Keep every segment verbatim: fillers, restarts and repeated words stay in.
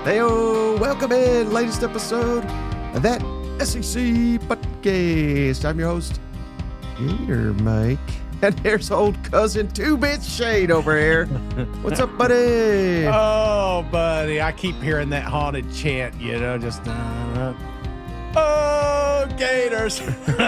Heyo, welcome in, latest episode of that S E C podcast. I'm your host, Gator Mike, and there's old cousin two-bit Shade over here. What's up, buddy? Oh, buddy, I keep hearing that haunted chant, you know, just, uh, oh, Gators.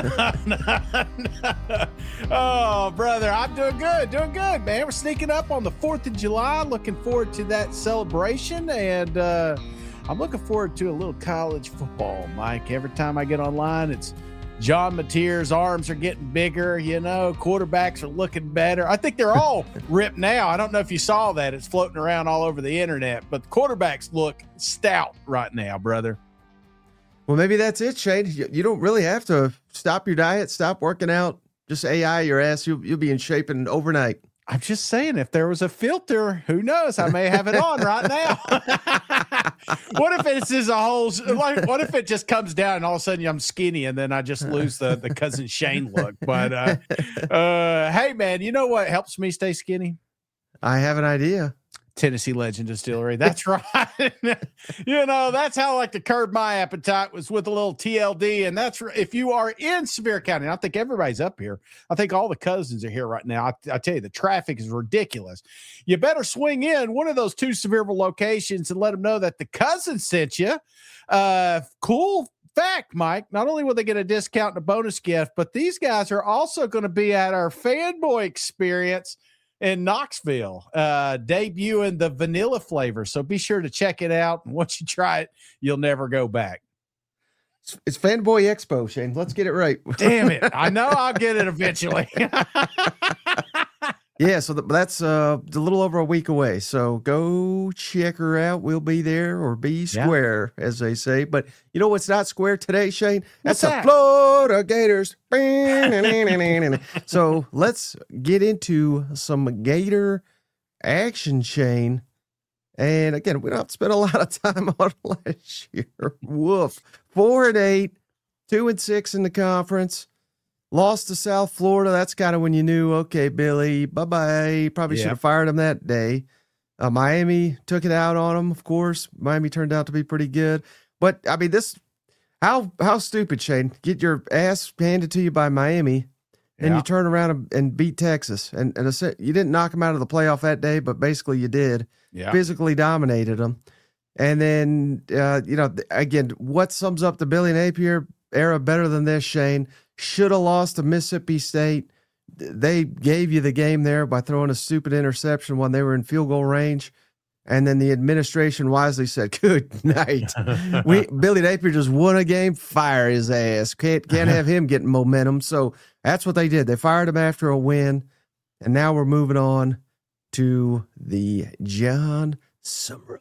Oh, brother, I'm doing good, doing good, man. We're sneaking up on the fourth of July, looking forward to that celebration, and uh, I'm looking forward to a little college football, Mike. Every time I get online, it's John Mateer's arms are getting bigger, you know, quarterbacks are looking better. I think they're all ripped now. I don't know if you saw that. It's floating around all over the internet, but the quarterbacks look stout right now, brother. Well, maybe that's it, Shane. You, you don't really have to stop your diet, stop working out. Just A I your ass. You'll, you'll be in shape in overnight. I'm just saying, if there was a filter, who knows? I may have it on right now. What if it's just a whole, like, what if it just comes down and all of a sudden I'm skinny and then I just lose the, the cousin Shane look? But, uh, uh, hey, man, you know what helps me stay skinny? I have an idea. Tennessee Legend Distillery. That's right. You know, that's how I like to curb my appetite, was with a little T L D. And that's, if you are in Sevier County, and I think everybody's up here. I think all the cousins are here right now. I, I tell you, the traffic is ridiculous. You better swing in one of those two Sevierville locations and let them know that the cousin sent you. Uh, cool fact, Mike. Not only will they get a discount and a bonus gift, but these guys are also going to be at our fanboy experience in Knoxville, uh, debuting the vanilla flavor. So be sure to check it out. And once you try it, you'll never go back. It's, it's Fanboy Expo, Shane. Let's get it right. Damn it. I know I'll get it eventually. Yeah, so the, that's uh, a little over a week away. So go check her out. We'll be there, or be square, yeah, as they say. But you know what's not square today, Shane? That's What's the that? Florida Gators. So let's get into some Gator action, Shane. And again, we don't have to spend a lot of time on last year. Woof. Four and eight, two and six in the conference. Lost to South Florida. That's kind of when you knew, okay, Billy, bye-bye. Probably Yeah. should have fired him that day. Uh, Miami took it out on him, of course. Miami turned out to be pretty good. But, I mean, this, how how stupid, Shane. Get your ass handed to you by Miami, and Yeah. you turn around and, and beat Texas. And, and a, you didn't knock them out of the playoff that day, but basically you did. Yeah. Physically dominated them. And then, uh, you know, again, what sums up the Billy Napier era better than this, Shane? Should have lost to Mississippi State. They gave you the game there by throwing a stupid interception when they were in field goal range. And then the administration wisely said, good night. we Billy Napier just won a game, fire his ass. Can't, can't have him getting momentum. So that's what they did. They fired him after a win. And now we're moving on to the John Summerall.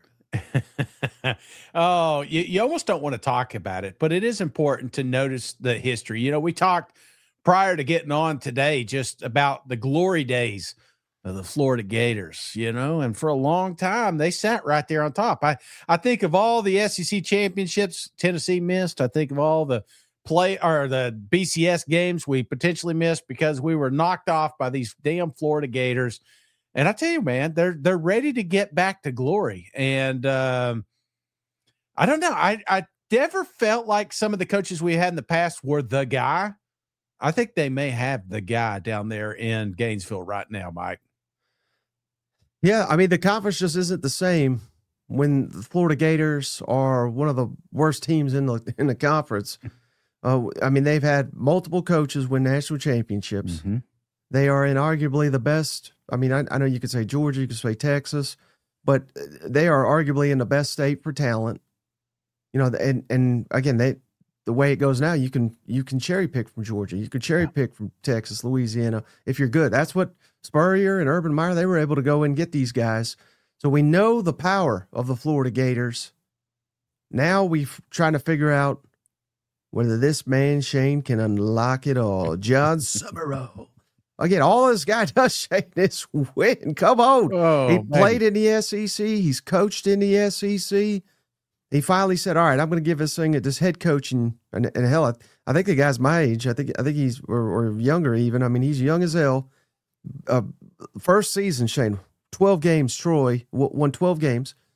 Oh, you, you almost don't want to talk about it, but it is important to notice the history. You know, we talked prior to getting on today just about the glory days of the Florida Gators, you know, and for a long time they sat right there on top. I, I think of all the S E C championships Tennessee missed. I think of all the play or the B C S games we potentially missed because we were knocked off by these damn Florida Gators. And I tell you, man, they're they're ready to get back to glory. And um, I don't know. I, I never felt like some of the coaches we had in the past were the guy. I think they may have the guy down there in Gainesville right now, Mike. Yeah, I mean, the conference just isn't the same when the Florida Gators are one of the worst teams in the in the conference. Uh, I mean, they've had multiple coaches win national championships. Mm-hmm. They are inarguably the best. I mean, I, I know you could say Georgia, you could say Texas, but they are arguably in the best state for talent. You know, and and again, they the way it goes now, you can you can cherry pick from Georgia, you could cherry pick from Texas, Louisiana if you're good. That's what Spurrier and Urban Meyer, they were able to go and get these guys. So we know the power of the Florida Gators. Now we're trying to figure out whether this man Shane can unlock it all. John Summerall. Again, all this guy does, Shane, is win. Come on. Oh, he man. played in the S E C. He's coached in the S E C. He finally said, all right, I'm going to give this thing this head coaching. And, and hell, I, I think the guy's my age. I think I think he's, or, or younger even. I mean, he's young as hell. Uh, first season, Shane, twelve games, Troy, won twelve games.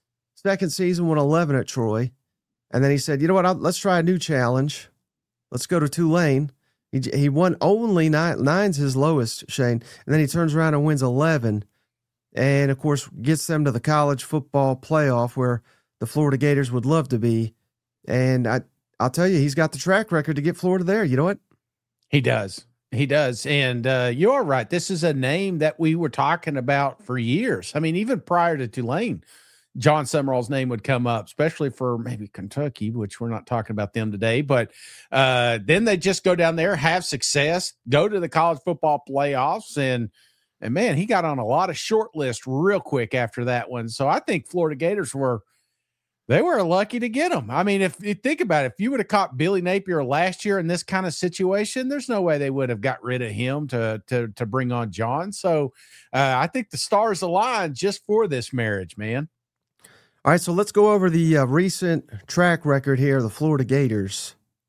second season won eleven at Troy. And then he said, you know what, I'll, let's try a new challenge. Let's go to Tulane. He, he won only nine. Nine's his lowest, Shane. And then he turns around and wins eleven. And, of course, gets them to the college football playoff where the Florida Gators would love to be. And I, I'll tell you, he's got the track record to get Florida there. You know what? He does. He does. And uh, you're right. This is a name that we were talking about for years. I mean, even prior to Tulane, John Summerall's name would come up, especially for maybe Kentucky, which we're not talking about them today. But uh, then they just go down there, have success, go to the college football playoffs. And, and man, he got on a lot of short lists real quick after that one. So I think Florida Gators were, they were lucky to get him. I mean, if you think about it, if you would have caught Billy Napier last year in this kind of situation, there's no way they would have got rid of him to to to bring on John. So uh, I think the stars aligned just for this marriage, man. All right, so let's go over the uh, recent track record here, the Florida Gators.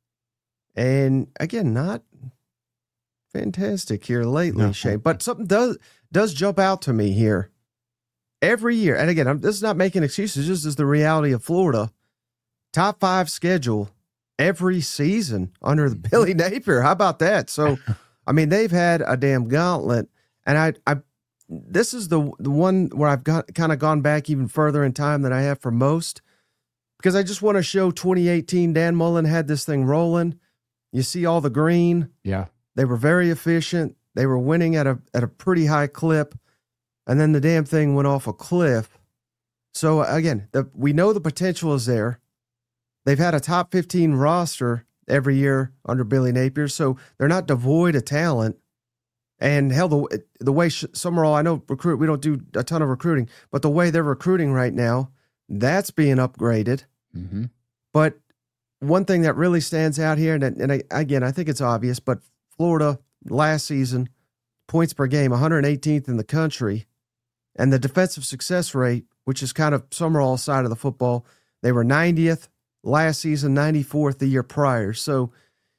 And again, not fantastic here lately, no. Shane, but something does does jump out to me here. Every year, and again, I'm, this is not making excuses, this is the reality of Florida. Top five schedule every season under the Billy Napier. How about that? So, I mean, they've had a damn gauntlet, and I, I, this is the the one where I've got kind of gone back even further in time than I have for most, because I just want to show twenty eighteen. Dan Mullen had this thing rolling. You see all the green. Yeah, they were very efficient. They were winning at a at a pretty high clip. And then the damn thing went off a cliff. So, again, the, we know the potential is there. They've had a top fifteen roster every year under Billy Napier, so they're not devoid of talent. And, hell, the, the way Summerall, I know recruit, we don't do a ton of recruiting, but the way they're recruiting right now, that's being upgraded. Mm-hmm. But one thing that really stands out here, and, and I, again, I think it's obvious, but Florida last season, points per game, one hundred eighteenth in the country. And the defensive success rate, which is kind of Summerall's side of the football, they were ninetieth last season, ninety-fourth the year prior. So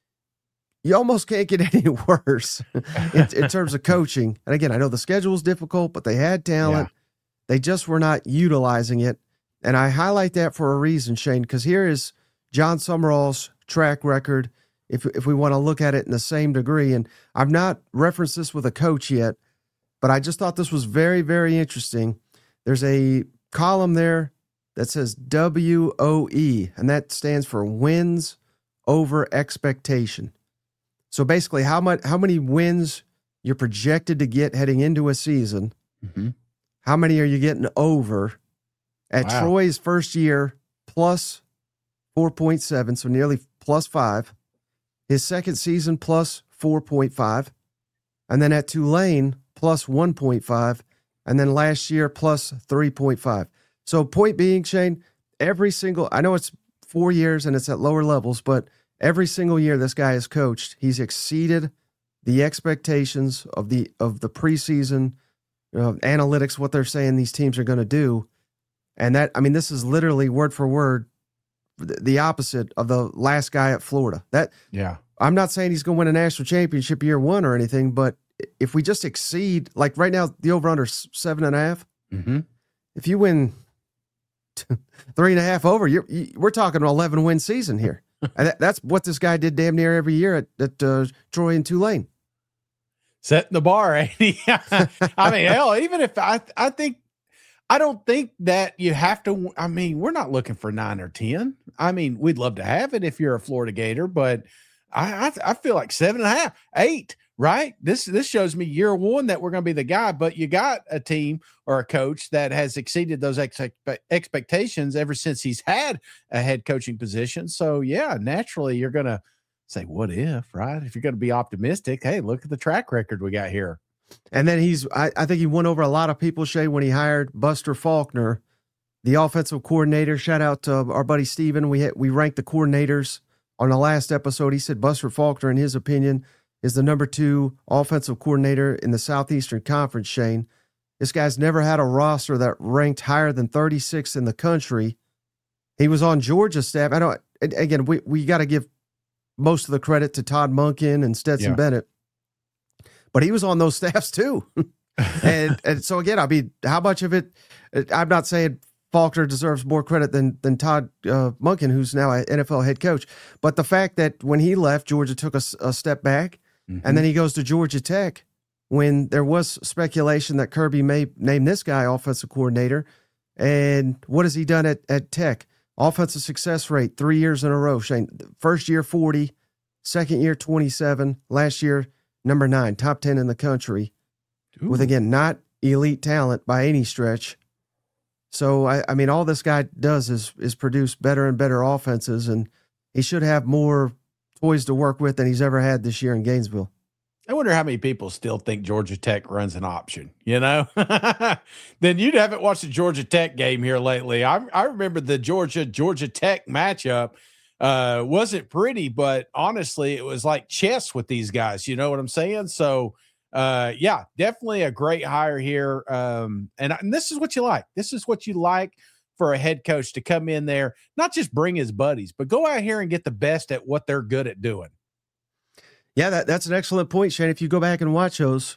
you almost can't get any worse in, in terms of coaching. And again, I know the schedule is difficult, but they had talent. Yeah. They just were not utilizing it. And I highlight that for a reason, Shane, because here is John Summerall's track record, if if we want to look at it in the same degree. And I've not referenced this with a coach yet, but I just thought this was very, very interesting. There's a column there that says W O E, and that stands for wins over expectation. So basically, how much, how many wins you're projected to get heading into a season, mm-hmm. how many are you getting over? At wow. Troy's first year, plus four point seven, so nearly plus five. His second season, plus four point five. And then at Tulane, plus one point five, and then last year, plus three point five. So point being, Shane, every single, I know it's four years and it's at lower levels, but every single year this guy has coached, he's exceeded the expectations of the of the preseason you know, analytics, what they're saying these teams are going to do. And that, I mean, this is literally word for word the opposite of the last guy at Florida. That, yeah, I'm not saying he's going to win a national championship year one or anything, but if we just exceed, like right now, the over-under is seven and a half. Mm-hmm. If you win three and a half over, you're, you, we're talking an eleven-win season here. And that, that's what this guy did damn near every year at, at uh, Troy and Tulane. Setting the bar, ain't he? I mean, hell, even if I, I think, I don't think that you have to, I mean, we're not looking for nine or ten. I mean, we'd love to have it if you're a Florida Gator, but I, I, I feel like seven and a half, eight. Right. This this shows me year one that we're going to be the guy, but you got a team or a coach that has exceeded those ex- expectations ever since he's had a head coaching position. So, yeah, naturally you're going to say, what if, right? If you're going to be optimistic, hey, look at the track record we got here. And then he's, I, I think he won over a lot of people, Shay, when he hired Buster Faulkner, the offensive coordinator. Shout out to our buddy Steven. We, had, we ranked the coordinators on the last episode. He said Buster Faulkner, in his opinion, is the number two offensive coordinator in the Southeastern Conference, Shane. This guy's never had a roster that ranked higher than thirty-sixth in the country. He was on Georgia's staff. I don't, again, we, we got to give most of the credit to Todd Monken and Stetson yeah. Bennett, but he was on those staffs too. and, and so again, I mean, how much of it, I'm not saying Faulkner deserves more credit than than Todd uh, Monken, who's now an N F L head coach. But the fact that when he left, Georgia took a, a step back, mm-hmm. and then he goes to Georgia Tech when there was speculation that Kirby may name this guy offensive coordinator. And what has he done at, at Tech? Offensive success rate, three years in a row. Shane, first year, forty, second year, twenty-seven, last year, number nine, top ten in the country. Ooh. With, again, not elite talent by any stretch. So, I, I mean, all this guy does is is produce better and better offenses, and he should have more toys to work with than he's ever had this year in Gainesville. I wonder how many people still think Georgia Tech runs an option, you know? Then you haven't watched the Georgia Tech game here lately. I, I remember the Georgia-Georgia Tech matchup uh, wasn't pretty, but honestly, it was like chess with these guys. You know what I'm saying? So, Uh, yeah, definitely a great hire here. Um, and, and this is what you like. This is what you like for a head coach to come in there, not just bring his buddies, but go out here and get the best at what they're good at doing. Yeah, that, that's an excellent point, Shane. If you go back and watch those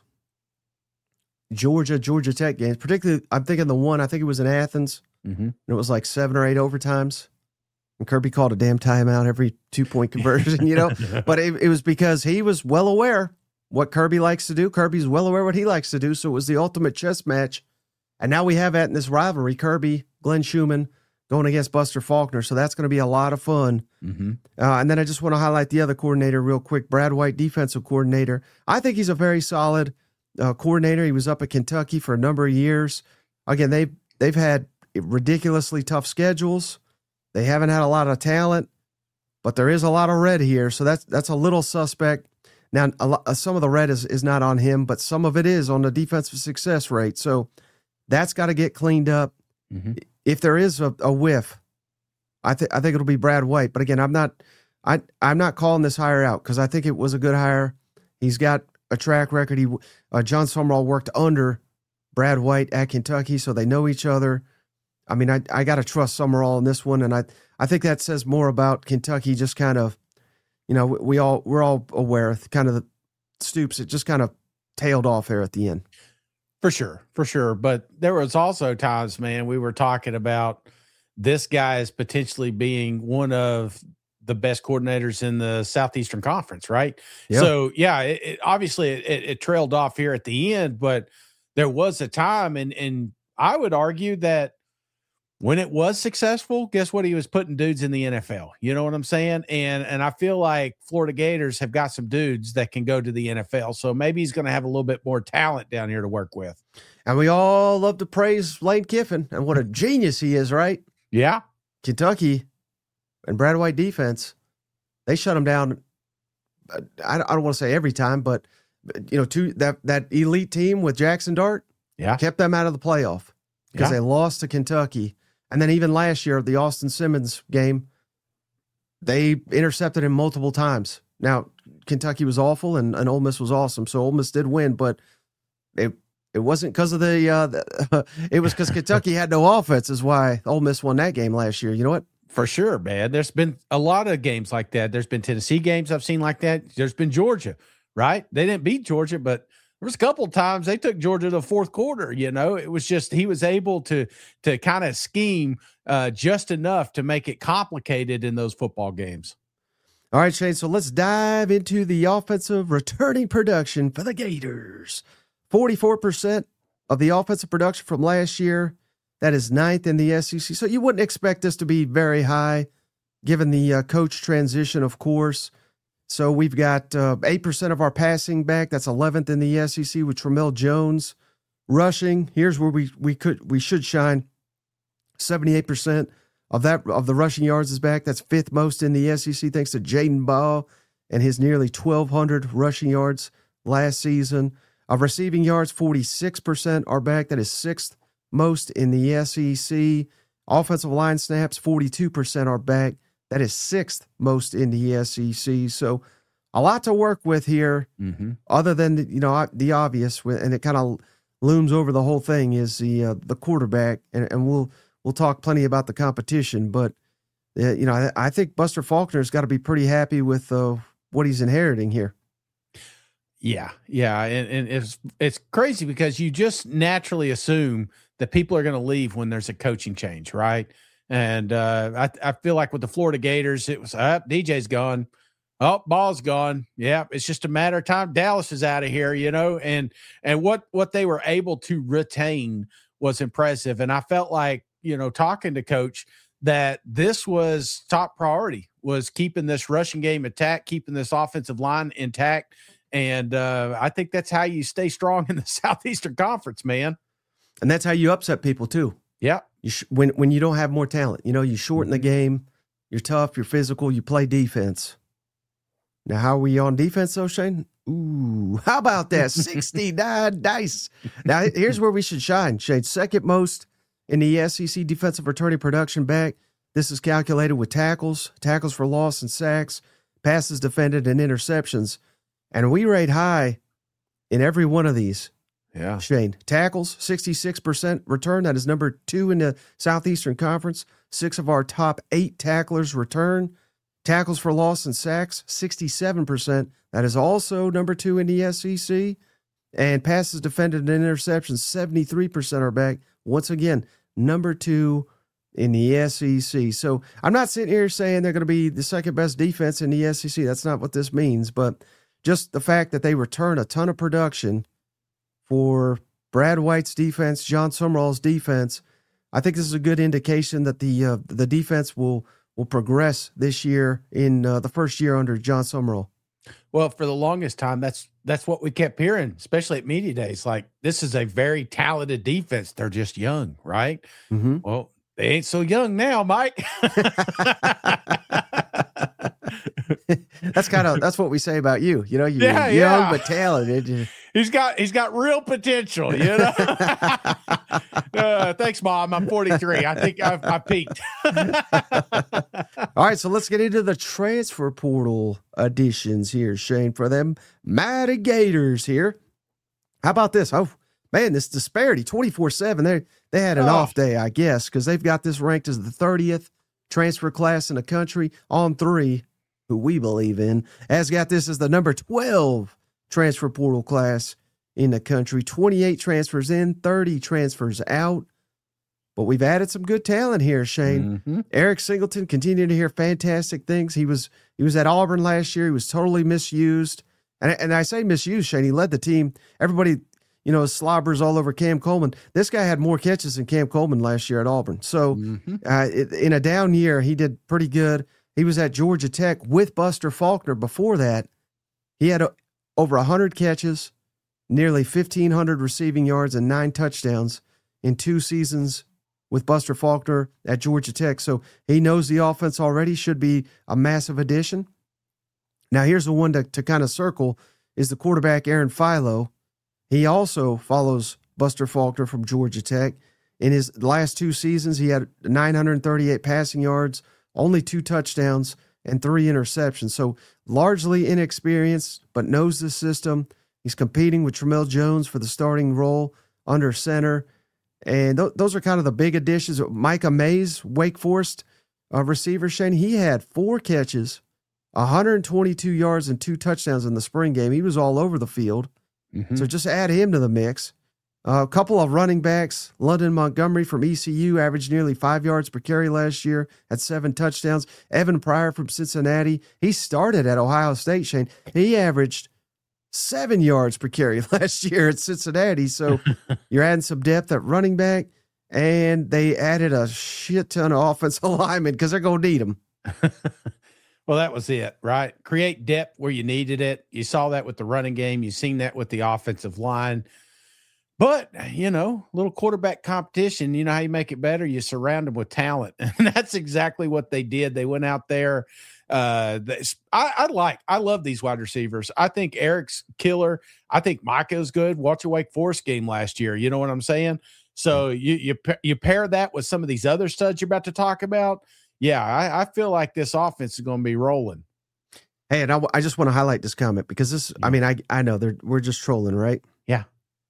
Georgia, Georgia Tech games, particularly, I'm thinking the one, I think it was in Athens, mm-hmm. and it was like seven or eight overtimes. And Kirby called a damn timeout every two-point conversion, you know? But it, it was because he was well aware what Kirby likes to do. Kirby's well aware what he likes to do, so it was the ultimate chess match. And now we have that in this rivalry, Kirby, Glenn Schumann going against Buster Faulkner, so that's going to be a lot of fun. Mm-hmm. Uh, and then I just want to highlight the other coordinator real quick, Brad White, defensive coordinator. I think he's a very solid uh, coordinator. He was up at Kentucky for a number of years. Again, they've, they've had ridiculously tough schedules. They haven't had a lot of talent, but there is a lot of red here, so that's that's a little suspect. Now, a lot, some of the red is, is not on him, but some of it is on the defensive success rate. So that's got to get cleaned up. Mm-hmm. If there is a, a whiff, I think I think it'll be Brad White. But again, I'm not I I'm not calling this hire out because I think it was a good hire. He's got a track record. He uh, John Summerall worked under Brad White at Kentucky, so they know each other. I mean, I I got to trust Summerall in this one, and I I think that says more about Kentucky just kind of. You know, we all we're all aware of kind of the Stoops. It just kind of tailed off there at the end. For sure, for sure. But there was also times, man, we were talking about this guy as potentially being one of the best coordinators in the Southeastern Conference, right? Yep. So, yeah, it, it, obviously it, it trailed off here at the end, but there was a time, and and I would argue that when it was successful, guess what? He was putting dudes in the N F L. You know what I'm saying? And and I feel like Florida Gators have got some dudes that can go to the N F L. So maybe he's going to have a little bit more talent down here to work with. And we all love to praise Lane Kiffin and what a genius he is, right? Yeah. Kentucky and Brad White defense, they shut him down. I don't want to say every time, but you know, two, that, that elite team with Jackson Dart yeah. kept them out of the playoff because yeah. they lost to Kentucky. And then even last year, the Austin Simmons game, they intercepted him multiple times. Now, Kentucky was awful and, and Ole Miss was awesome. So Ole Miss did win, but it it wasn't because of the, uh, the – it was because Kentucky had no offense is why Ole Miss won that game last year. You know what? For sure, man. There's been a lot of games like that. There's been Tennessee games I've seen like that. There's been Georgia, right? They didn't beat Georgia, but there was a couple of times they took Georgia to the fourth quarter. You know, it was just he was able to to kind of scheme uh, just enough to make it complicated in those football games. All right, Shane, so let's dive into the offensive returning production for the Gators. forty-four percent of the offensive production from last year. That is ninth in the S E C. So you wouldn't expect this to be very high, given the uh, coach transition, of course. So we've got uh, eight percent of our passing back. That's eleventh in the S E C with Tramel Jones. Rushing, here's where we we could we should shine. seventy-eight percent of that of the rushing yards is back. That's fifth most in the S E C, thanks to Jaden Ball and his nearly twelve hundred rushing yards last season. Of receiving yards, forty-six percent are back. That is sixth most in the S E C. Offensive line snaps, forty-two percent are back. That is sixth most in the S E C. So a lot to work with here, mm-hmm. other than the, you know the obvious, and it kind of looms over the whole thing is the uh, the quarterback, and, and we'll we'll talk plenty about the competition. But uh, you know I, I think Buster Faulkner's got to be pretty happy with uh, what he's inheriting here. Yeah, yeah, and, and it's it's crazy because you just naturally assume that people are going to leave when there's a coaching change, right? And uh, I I feel like with the Florida Gators, it was up. Uh, D J's gone. Oh, ball's gone. Yeah, it's just a matter of time. Dallas is out of here, you know, and and what what they were able to retain was impressive. And I felt like, you know, talking to Coach, that this was top priority, was keeping this rushing game intact, keeping this offensive line intact. And uh, I think that's how you stay strong in the Southeastern Conference, man. And that's how you upset people too. Yeah. You sh- when when you don't have more talent, you know, you shorten the game. You're tough. You're physical. You play defense. Now, how are we on defense, though, Shane? Ooh, how about that? sixty-nine dice. Now, here's where we should shine, Shane. Second most in the S E C defensive returning production back. This is calculated with tackles, tackles for loss and sacks, passes defended, and interceptions. And we rate high in every one of these. Yeah. Shane, tackles, sixty-six percent return. That is number two in the Southeastern Conference. Six of our top eight tacklers return. Tackles for loss and sacks, sixty-seven percent. That is also number two in the S E C. And passes defended and interceptions, seventy-three percent are back. Once again, number two in the S E C. So I'm not sitting here saying they're going to be the second best defense in the S E C. That's not what this means. But just the fact that they return a ton of production for Brad White's defense, John Summerall's defense, I think this is a good indication that the uh, the defense will will progress this year in uh, the first year under John Summerall. Well, for the longest time, that's that's what we kept hearing, especially at media days. Like, this is a very talented defense. They're just young, right? Mm-hmm. Well, they ain't so young now, Mike. That's kind of that's what we say about you. You know, you're yeah, young yeah. but talented. He's got he's got real potential, you know. uh, thanks, Mom. I'm forty-three. I think I've, I peaked. All right, so let's get into the transfer portal additions here, Shane, for them Mighty Gators here. How about this? Oh, man, this disparity, twenty-four seven. They they had an oh. off day, I guess, because they've got this ranked as the thirtieth transfer class in the country. On three, who we believe in, has got this as the number twelve transfer portal class in the country. twenty-eight transfers in, thirty transfers out. But we've added some good talent here, Shane. Mm-hmm. Eric Singleton continued to hear fantastic things. He was he was at Auburn last year. He was totally misused. And, and I say misused, Shane. He led the team. Everybody, you know, slobbers all over Cam Coleman. This guy had more catches than Cam Coleman last year at Auburn. So mm-hmm. uh, in a down year, he did pretty good. He was at Georgia Tech with Buster Faulkner before that. He had a, over one hundred catches, nearly fifteen hundred receiving yards, and nine touchdowns in two seasons with Buster Faulkner at Georgia Tech. So he knows the offense already, should be a massive addition. Now, here's the one to, to kind of circle is the quarterback, Aaron Philo. He also follows Buster Faulkner from Georgia Tech. In his last two seasons, he had nine hundred thirty-eight passing yards, only two touchdowns, and three interceptions. So largely inexperienced, but knows the system. He's competing with Tramel Jones for the starting role under center. And th- those are kind of the big additions. Micah Mays, Wake Forest uh, receiver, Shane, he had four catches, one hundred twenty-two yards, and two touchdowns in the spring game. He was all over the field. Mm-hmm. So just add him to the mix. Uh, a couple of running backs, London Montgomery from E C U averaged nearly five yards per carry last year, had seven touchdowns. Evan Pryor from Cincinnati, he started at Ohio State, Shane. He averaged seven yards per carry last year at Cincinnati. So you're adding some depth at running back, and they added a shit ton of offensive linemen because they're going to need them. Well, that was it, right? Create depth where you needed it. You saw that with the running game. You've seen that with the offensive line. But, you know, little quarterback competition, you know how you make it better? You surround them with talent. And that's exactly what they did. They went out there. Uh, they, I, I like, I love these wide receivers. I think Eric's killer. I think Micah's good. Watch a Wake Forest game last year. You know what I'm saying? So you, you, you pair that with some of these other studs you're about to talk about. Yeah, I, I feel like this offense is going to be rolling. Hey, and I, I just want to highlight this comment because this, yeah. I mean, I I know they're we're just trolling, right? Yeah.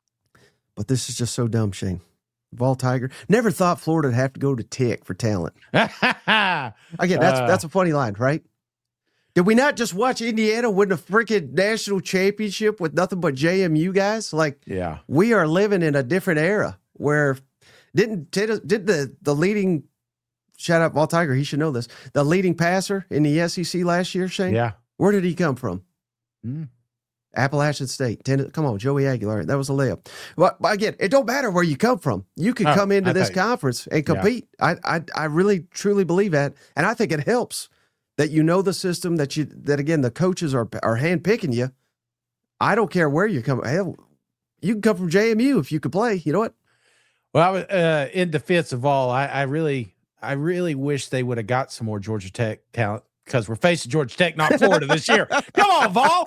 But this is just so dumb, Shane. Vol Tiger. Never thought Florida would have to go to Tech for talent. Again, that's uh, that's a funny line, right? Did we not just watch Indiana win a freaking national championship with nothing but J M U guys? Like, yeah, we are living in a different era where didn't did, did the the leading shout out Ball Tiger, he should know this, the leading passer in the S E C last year, Shane? Yeah. Where did he come from? Mm. Appalachian State. Ten, come on, Joey Aguilar. That was a layup. But, but again, it don't matter where you come from. You can Oh, come into I this think- conference and compete. Yeah. I, I I really truly believe that, and I think it helps that you know the system, that you that again the coaches are are handpicking you. I don't care where you come. Hell, you can come from J M U if you could play. You know what? Well, uh, in defense of all, I, I really, I really wish they would have got some more Georgia Tech talent because we're facing Georgia Tech, not Florida this year. Come on, Vol.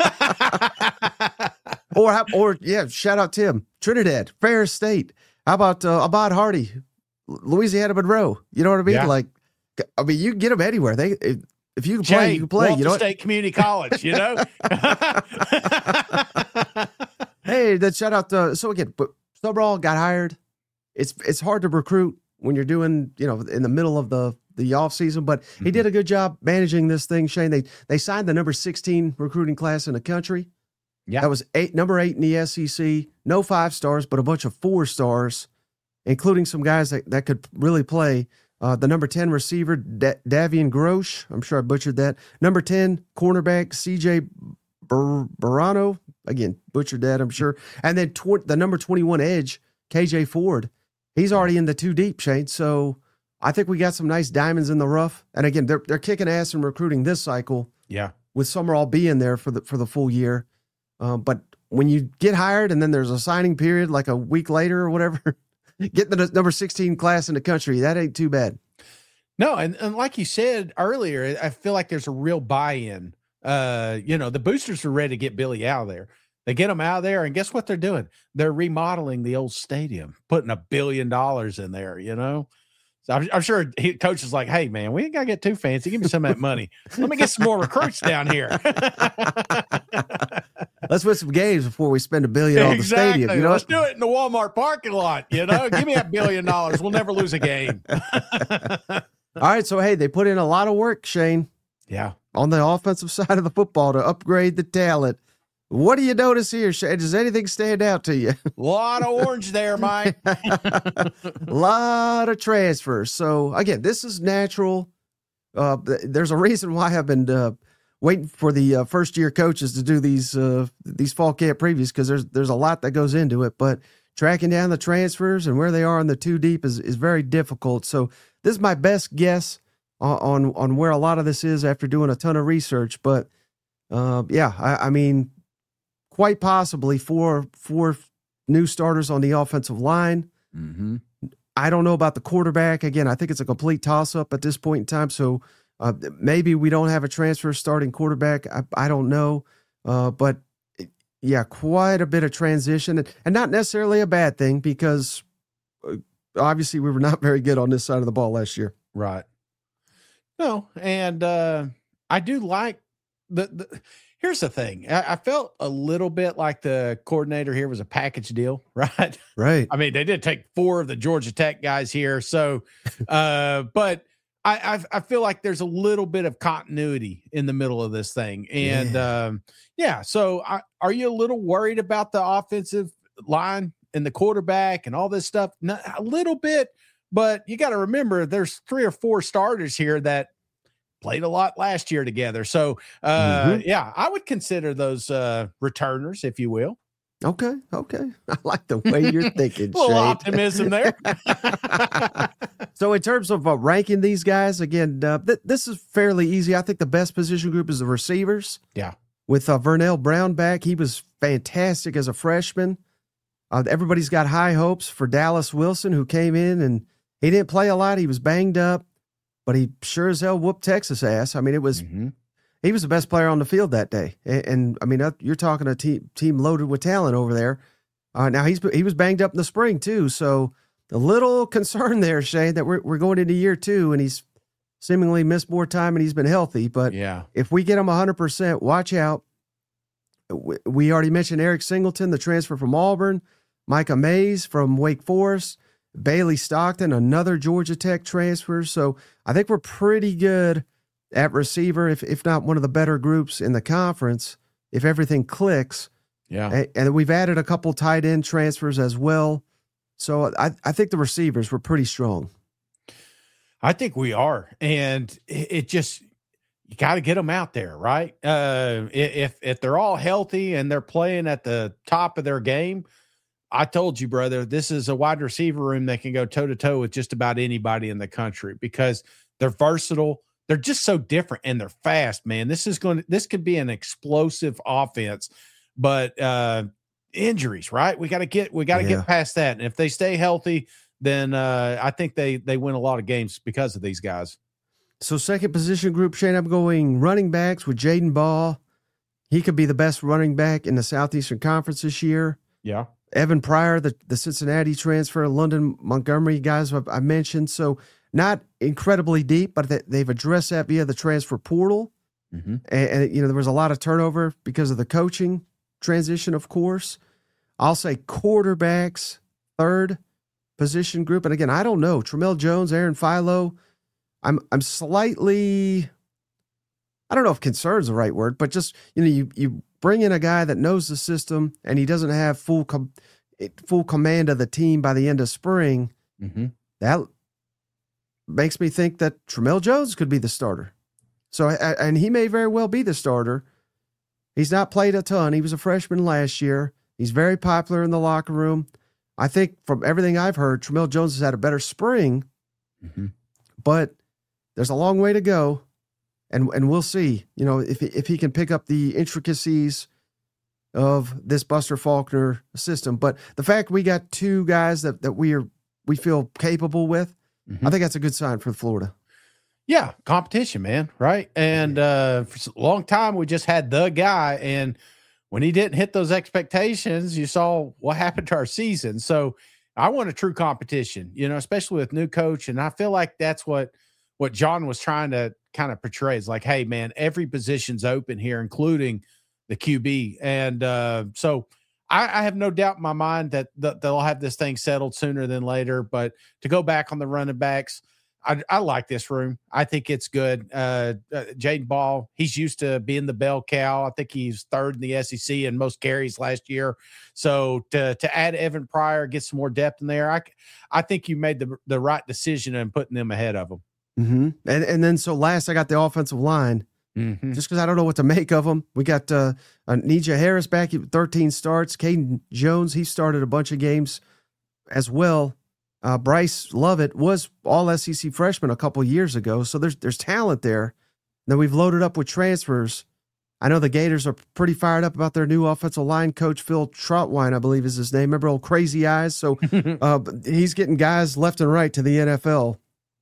or how- or yeah, shout out Tim Trinidad, Ferris State. How about uh, Ahmad Hardy, Louisiana Monroe? You know what I mean? Yeah. Like, I mean, you can get them anywhere. They if, if you can play, Jay, you can play. Walton You know what? State Community College. You know. Hey, that shout out to so again, but Summerall got hired. It's it's hard to recruit when you're doing, you know, in the middle of the the off season, but he Mhm. did a good job managing this thing, Shane. They they signed the number sixteen recruiting class in the country. Yeah. That was eight number eight in the S E C. No five stars, but a bunch of four stars, including some guys that, that could really play. Uh, the number ten receiver, da- Davian Grosh. I'm sure I butchered that. Number ten cornerback, C J Bar- Barano. Again, butchered that, I'm sure. And then tw- the number twenty-one edge, K J Ford. He's already in the two deep, Shane. So I think we got some nice diamonds in the rough. And again, they're they're kicking ass in recruiting this cycle Yeah. with Summerall being there for the for the full year. Uh, but when you get hired and then there's a signing period like a week later or whatever, getting the number sixteen class in the country, that ain't too bad. No, and, and like you said earlier, I feel like there's a real buy-in. Uh, you know, the boosters are ready to get Billy out of there. They get him out of there, and guess what they're doing? They're remodeling the old stadium, putting a billion dollars in there, you know? So I'm, I'm sure he, coach is like, hey, man, we ain't got to get too fancy. Give me some of that money. Let me get some more recruits down here. Let's win some games before we spend a billion on the Exactly. stadium. You know Let's what? do it in the Walmart parking lot, you know? Give me a billion dollars. We'll never lose a game. All right, so hey, they put in a lot of work, Shane, Yeah. on the offensive side of the football to upgrade the talent. What do you notice here, Shane? Does anything stand out to you? A lot of orange there, Mike. A lot of transfers. So again, this is natural. Uh, th- there's a reason why I've been uh, waiting for the uh, first year coaches to do these uh, these fall camp previews, because there's there's a lot that goes into it. But tracking down the transfers and where they are in the two deep is is very difficult. So this is my best guess on on, on where a lot of this is after doing a ton of research. But uh, yeah, I, I mean, quite possibly four four new starters on the offensive line. Mm-hmm. I don't know about the quarterback. Again, I think it's a complete toss-up at this point in time. So uh, maybe we don't have a transfer starting quarterback. I, I don't know. Uh, but, yeah, quite a bit of transition. And, and not necessarily a bad thing, because uh, obviously we were not very good on this side of the ball last year. Right. No, and uh, I do like the, the here's the thing. I, I felt a little bit like the coordinator here was a package deal, right? Right. I mean, they did take four of the Georgia Tech guys here. So, uh, but I, I, I feel like there's a little bit of continuity in the middle of this thing. And yeah, um, yeah so I, are you a little worried about the offensive line and the quarterback and all this stuff? No, a little bit, but you got to remember there's three or four starters here that played a lot last year together. So, uh, mm-hmm. yeah, I would consider those uh, returners, if you will. Okay. Okay. I like the way you're thinking. A little Shane. optimism there. So in terms of uh, ranking these guys, again, uh, th- this is fairly easy. I think the best position group is the receivers. Yeah. With uh, Vernell Brown back, he was fantastic as a freshman. Uh, everybody's got high hopes for Dallas Wilson, who came in and he didn't play a lot. He was banged up, but he sure as hell whooped Texas ass. I mean, it was mm-hmm. he was the best player on the field that day. And, and I mean, you're talking a team team loaded with talent over there. Uh, now he's he was banged up in the spring too, so a little concern there, Shane, that we're we're going into year two and he's seemingly missed more time and he's been healthy. But yeah, if we get him one hundred percent, watch out. We, we already mentioned Eric Singleton, the transfer from Auburn, Micah Mays from Wake Forest, Bailey Stockton, another Georgia Tech transfer. So I think we're pretty good at receiver, if if not one of the better groups in the conference, if everything clicks. Yeah. And, and we've added a couple tight end transfers as well. So I, I think the receivers were pretty strong. I think we are. And it, it just, you got to get them out there, right? Uh, if if they're all healthy and they're playing at the top of their game, I told you, brother, this is a wide receiver room that can go toe-to-toe with just about anybody in the country because they're versatile. They're just so different, and they're fast, man. This is going to, this could be an explosive offense, but uh, injuries, right? We got to get, we got to yeah. get past that. And if they stay healthy, then uh, I think they, they win a lot of games because of these guys. So second position group, Shane, I'm going running backs with Jaden Ball. He could be the best running back in the Southeastern Conference this year. Yeah. Evan Pryor, the, the Cincinnati transfer, London Montgomery guys I mentioned. So not incredibly deep, but they, they've addressed that via the transfer portal. Mm-hmm. And, and, you know, there was a lot of turnover because of the coaching transition, of course. I'll say quarterbacks, third position group. And again, I don't know. Tramel Jones, Aaron Philo. I'm I'm slightly, I don't know if concern's the right word, but just, you know, you, you bring in a guy that knows the system and he doesn't have full com- full command of the team by the end of spring. Mm-hmm. That makes me think that Tramel Jones could be the starter. So, and he may very well be the starter. He's not played a ton. He was a freshman last year. He's very popular in the locker room. I think from everything I've heard, Tramel Jones has had a better spring, mm-hmm. but there's a long way to go, and and we'll see. You know, if if he can pick up the intricacies of this Buster Faulkner system. But the fact we got two guys that that we are we feel capable with, mm-hmm. I think that's a good sign for Florida. Yeah, competition, man, right? And uh, for a long time we just had the guy, and when he didn't hit those expectations, you saw what happened to our season. So I want a true competition, you know, especially with new coach, and I feel like that's what. What John was trying to kind of portray is like, hey, man, every position's open here, including the Q B. And uh, so I, I have no doubt in my mind that th- they'll have this thing settled sooner than later. But to go back on the running backs, I, I like this room. I think it's good. Uh, uh, Jaden Ball, he's used to being the bell cow. I think he's third in the S E C in most carries last year. So to to add Evan Pryor, get some more depth in there, I, I think you made the, the right decision in putting them ahead of them. Mm-hmm. And and then so last I got the offensive line, mm-hmm. just because I don't know what to make of them. We got uh, uh, Nija Harris back at thirteen starts. Caden Jones, he started a bunch of games as well. Uh, Bryce Lovett was all S E C freshman a couple years ago, so there's there's talent there. Then we've loaded up with transfers. I know the Gators are pretty fired up about their new offensive line coach, Phil Trotwine, I believe is his name. Remember old Crazy Eyes? So uh, he's getting guys left and right to the N F L.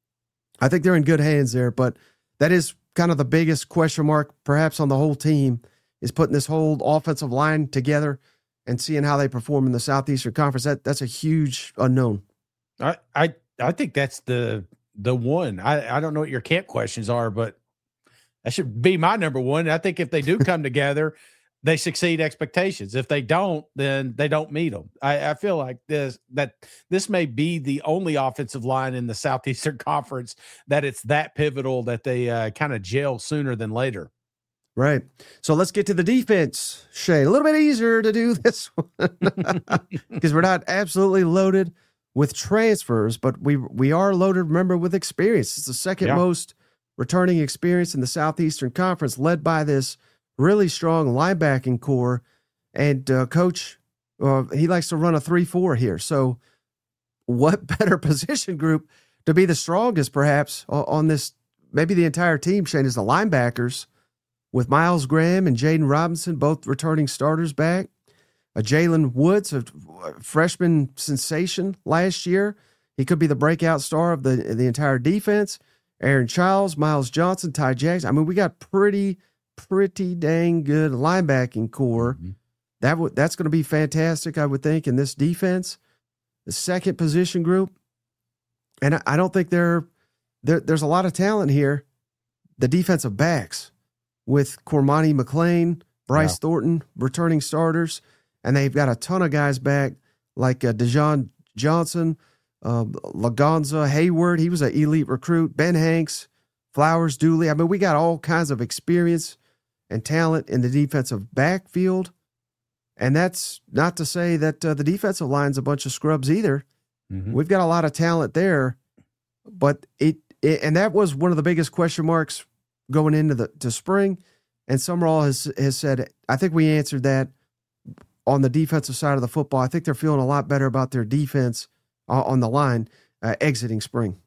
I think they're in good hands there, but that is kind of the biggest question mark perhaps on the whole team is putting this whole offensive line together and seeing how they perform in the Southeastern Conference. That that's a huge unknown. I I, I think that's the the one. I, I don't know what your camp questions are, but that should be my number one. I think if they do come together, they succeed expectations. If they don't, then they don't meet them. I, I feel like this that this may be the only offensive line in the Southeastern Conference that it's that pivotal that they uh, kind of gel sooner than later. Right. So let's get to the defense, Shane. A little bit easier to do this one because we're not absolutely loaded with transfers, but we we are loaded, remember, with experience. It's the second yeah. most returning experience in the Southeastern Conference, led by this really strong linebacking core, and uh, coach, uh, he likes to run a three four here. So what better position group to be the strongest perhaps on this, maybe the entire team, Shane, is the linebackers with Miles Graham and Jaden Robinson, both returning starters back. Uh, Jalen Woods, a freshman sensation last year. He could be the breakout star of the, the entire defense. Aaron Childs, Miles Johnson, Ty Jackson. I mean, we got pretty pretty dang good linebacking core. Mm-hmm. That w- that's going to be fantastic, I would think, in this defense. The second position group, and I, I don't think there, there there's a lot of talent here. The defensive backs with Cormani McClain, Bryce yeah. Thornton, returning starters, and they've got a ton of guys back like uh, Dejon Johnson, uh, Lagonza Hayward. He was an elite recruit. Ben Hanks, Flowers, Dooley. I mean, we got all kinds of experience and talent in the defensive backfield. And that's not to say that uh, the defensive line's a bunch of scrubs either. Mm-hmm. We've got a lot of talent there, but it, it and that was one of the biggest question marks going into the to spring. And Summerall has has said, I think we answered that on the defensive side of the football. I think they're feeling a lot better about their defense uh, on the line uh, exiting spring.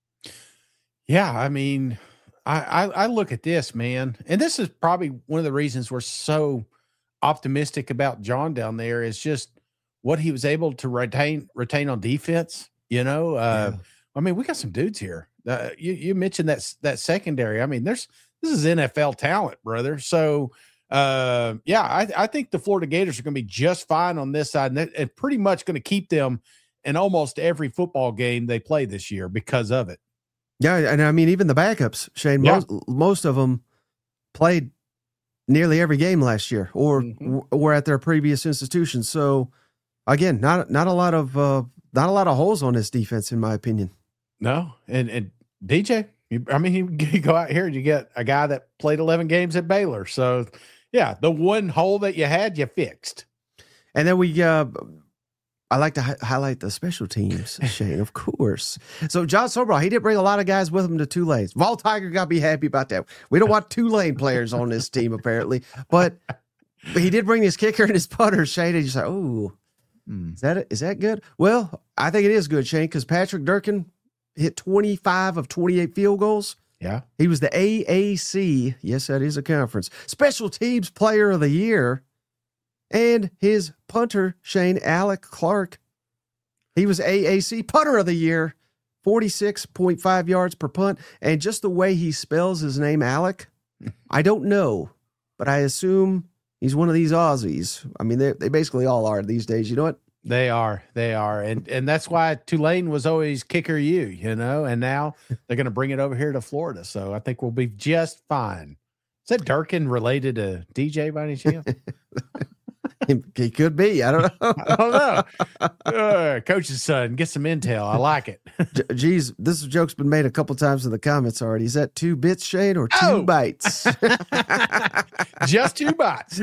Yeah, I mean, I, I I look at this, man, and this is probably one of the reasons we're so optimistic about John down there is just what he was able to retain retain on defense. You know, uh, yeah. I mean, we got some dudes here. Uh, you you mentioned that that secondary. I mean, there's this is N F L talent, brother. So, uh, yeah, I I think the Florida Gators are going to be just fine on this side, and, that, and pretty much going to keep them in almost every football game they play this year because of it. Yeah, and I mean, even the backups, Shane, yeah. most, most of them played nearly every game last year or mm-hmm. w- were at their previous institutions. So, again, not not a lot of uh, not a lot of holes on this defense, in my opinion. No, and and D J, you, I mean, you, you go out here and you get a guy that played eleven games at Baylor. So, yeah, the one hole that you had, you fixed. And then we uh, – I like to hi- highlight the special teams, Shane, of course. So John Summerall, he did bring a lot of guys with him to Tulane. Vol Tiger got to be happy about that. We don't want Tulane players on this team, apparently. But, but he did bring his kicker and his punter, Shane, and you say, oh, mm. is that is that good? Well, I think it is good, Shane, because Patrick Durkin hit twenty-five of twenty-eight field goals. Yeah. He was the A A C, yes, that is a conference, Special Teams Player of the Year. And his punter, Shane, Alec Clark, he was A A C Punter of the Year, forty-six point five yards per punt. And just the way he spells his name, Alec, I don't know, but I assume he's one of these Aussies. I mean, they they basically all are these days. You know what? They are. They are. And and that's why Tulane was always kicker you, you know, and now they're going to bring it over here to Florida. So I think we'll be just fine. Is that Durkin related to D J by any chance? He could be. I don't know. I don't know. Uh, coach's son, get some intel. I like it. Geez, this joke's been made a couple times in the comments already. Is that two bits, Shane, or two oh. bites? Just two bites.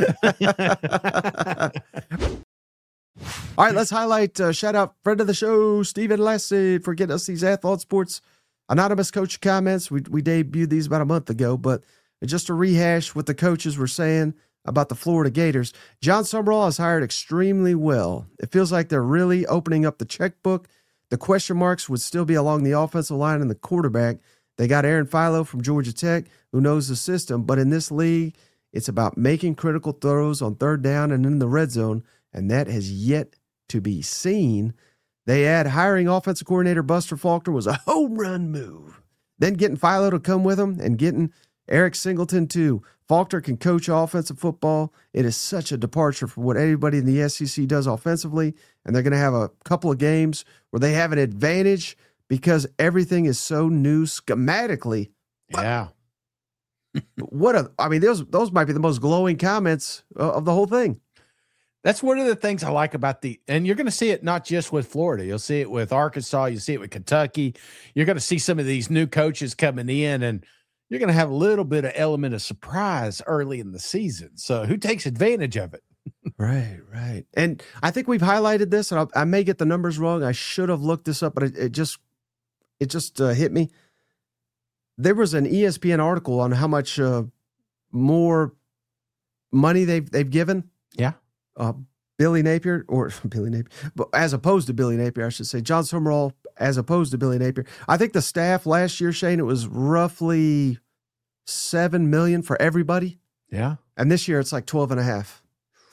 All right, let's highlight, uh, shout out friend of the show, Stephen Lassett, for getting us these Athlon Sports Anonymous Coach comments. We, we debuted these about a month ago, but just to rehash what the coaches were saying about the Florida Gators. John Summerall has hired extremely well. It feels like they're really opening up the checkbook. The question marks would still be along the offensive line and the quarterback. They got Aaron Philo from Georgia Tech, who knows the system, but in this league, it's about making critical throws on third down and in the red zone, and that has yet to be seen. They add hiring offensive coordinator Buster Faulkner was a home run move. Then getting Philo to come with him and getting Eric Singleton too. Faulkner can coach offensive football. It is such a departure from what everybody in the S E C does offensively, and they're going to have a couple of games where they have an advantage because everything is so new schematically. Yeah. What a, I mean, those those might be the most glowing comments of the whole thing. That's one of the things I like about the, and you're going to see it not just with Florida. You'll see it with Arkansas. You see it with Kentucky. You're going to see some of these new coaches coming in, and you're going to have a little bit of element of surprise early in the season. So who takes advantage of it? Right, right. And I think we've highlighted this, and I'll, I may get the numbers wrong. I should have looked this up, but it, it just it just uh, hit me. There was an E S P N article on how much uh, more money they've they've given. Yeah. Uh, Billy Napier, or Billy Napier, but as opposed to Billy Napier, I should say, John Summerall, as opposed to Billy Napier. I think the staff last year, Shane, it was roughly seven million for everybody. Yeah. And this year it's like twelve and a half.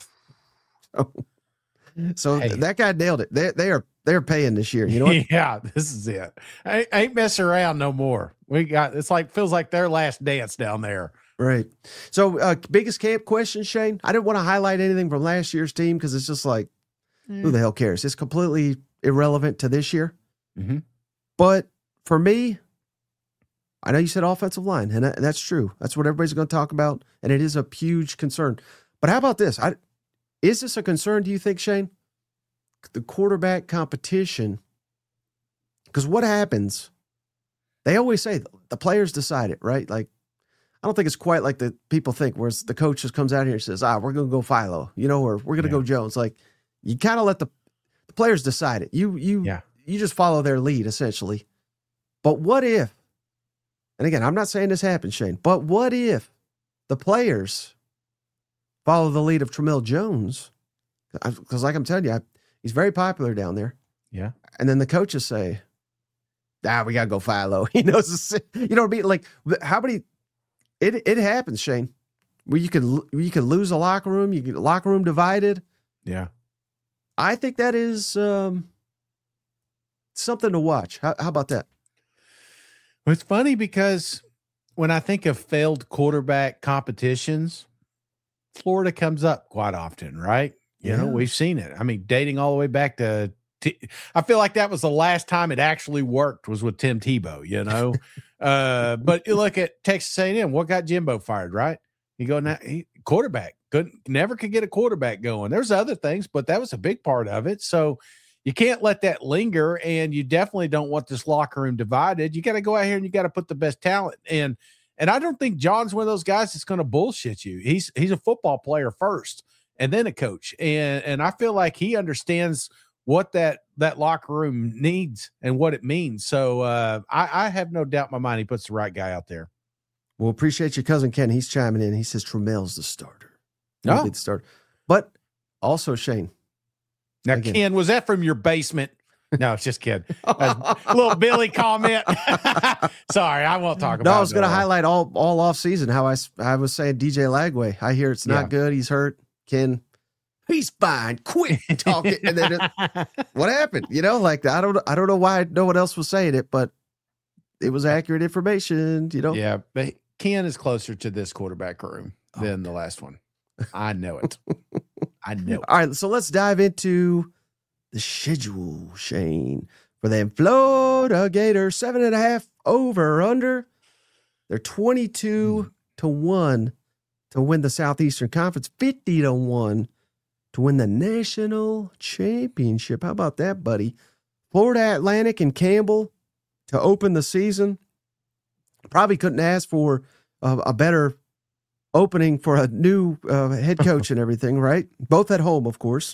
So, so hey. that guy nailed it. They they are they're paying this year. You know what? Yeah, this is it. I ain't messing around no more. We got, it's like, feels like their last dance down there. Right. So, uh, biggest camp question, Shane? I didn't want to highlight anything from last year's team because it's just like, mm. who the hell cares? It's completely irrelevant to this year. Mm-hmm. But for me, I know you said offensive line, and, that, and that's true. That's what everybody's going to talk about, and it is a huge concern. But how about this? I, is this a concern, do you think, Shane? The quarterback competition. Because what happens They always say the players decide it, right? Like, I don't think it's quite like the people think, where the coach just comes out here and says, ah, we're going to go Philo, you know, or we're going to yeah. go Jones. Like, you kind of let the, the players decide it. You, you, yeah. you just follow their lead, essentially. But what if, and again, I'm not saying this happened, Shane, but what if the players follow the lead of Tramell Jones? Because like I'm telling you, I, he's very popular down there. Yeah. And then the coaches say, ah, we got to go Philo. He knows, you know what I mean? Like, how many, it it happens, Shane, where you could, you could lose a locker room, you get locker room divided. Yeah. I think that is um, something to watch. How, how about that? Well, it's funny because when I think of failed quarterback competitions, Florida comes up quite often, right? You yeah. know, we've seen it. I mean, dating all the way back to, T- I feel like that was the last time it actually worked was with Tim Tebow, you know? uh, but you look at Texas A and M, what got Jimbo fired, right? You go, now, he, quarterback, couldn't, never could get a quarterback going. There's other things, but that was a big part of it. So you can't let that linger, and you definitely don't want this locker room divided. You got to go out here and you got to put the best talent in. And I don't think John's one of those guys that's going to bullshit you. He's he's a football player first and then a coach. And and I feel like he understands what that that locker room needs and what it means. So uh, I, I have no doubt in my mind he puts the right guy out there. Well, appreciate your cousin Ken. He's chiming in. He says Tramell's the starter. No, the starter. But also Shane. Now, again. Ken, was that from your basement? No, it's just kidding. A little Billy comment. Sorry, I won't talk about it. No, I was going to highlight all all off season how I, I was saying D J Lagway. I hear it's not yeah. good. He's hurt. Ken, he's fine. Quit talking. And then it, what happened? You know, like I don't I don't know why no one else was saying it, but it was accurate information. You know. Yeah, but Ken is closer to this quarterback room than okay. the last one. I know it. I know it. All right, so let's dive into the schedule, Shane, for them Florida Gators, seven and a half over under. They're twenty-two mm. to one to win the Southeastern Conference, fifty to one to win the national championship. How about that, buddy? Florida Atlantic and Campbell to open the season. Probably couldn't ask for a, a better opening for a new uh, head coach and everything, right? Both at home, of course.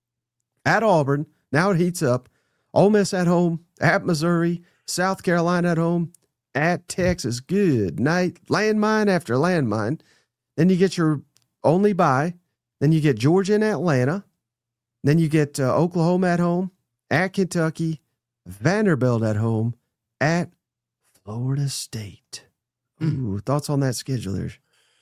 At Auburn, now it heats up. Ole Miss at home, at Missouri, South Carolina at home, at Texas. Good night. Landmine after landmine. Then you get your only bye. Then you get Georgia and Atlanta. Then you get uh, Oklahoma at home, at Kentucky, Vanderbilt at home, at Florida State. Ooh, thoughts on that schedule there?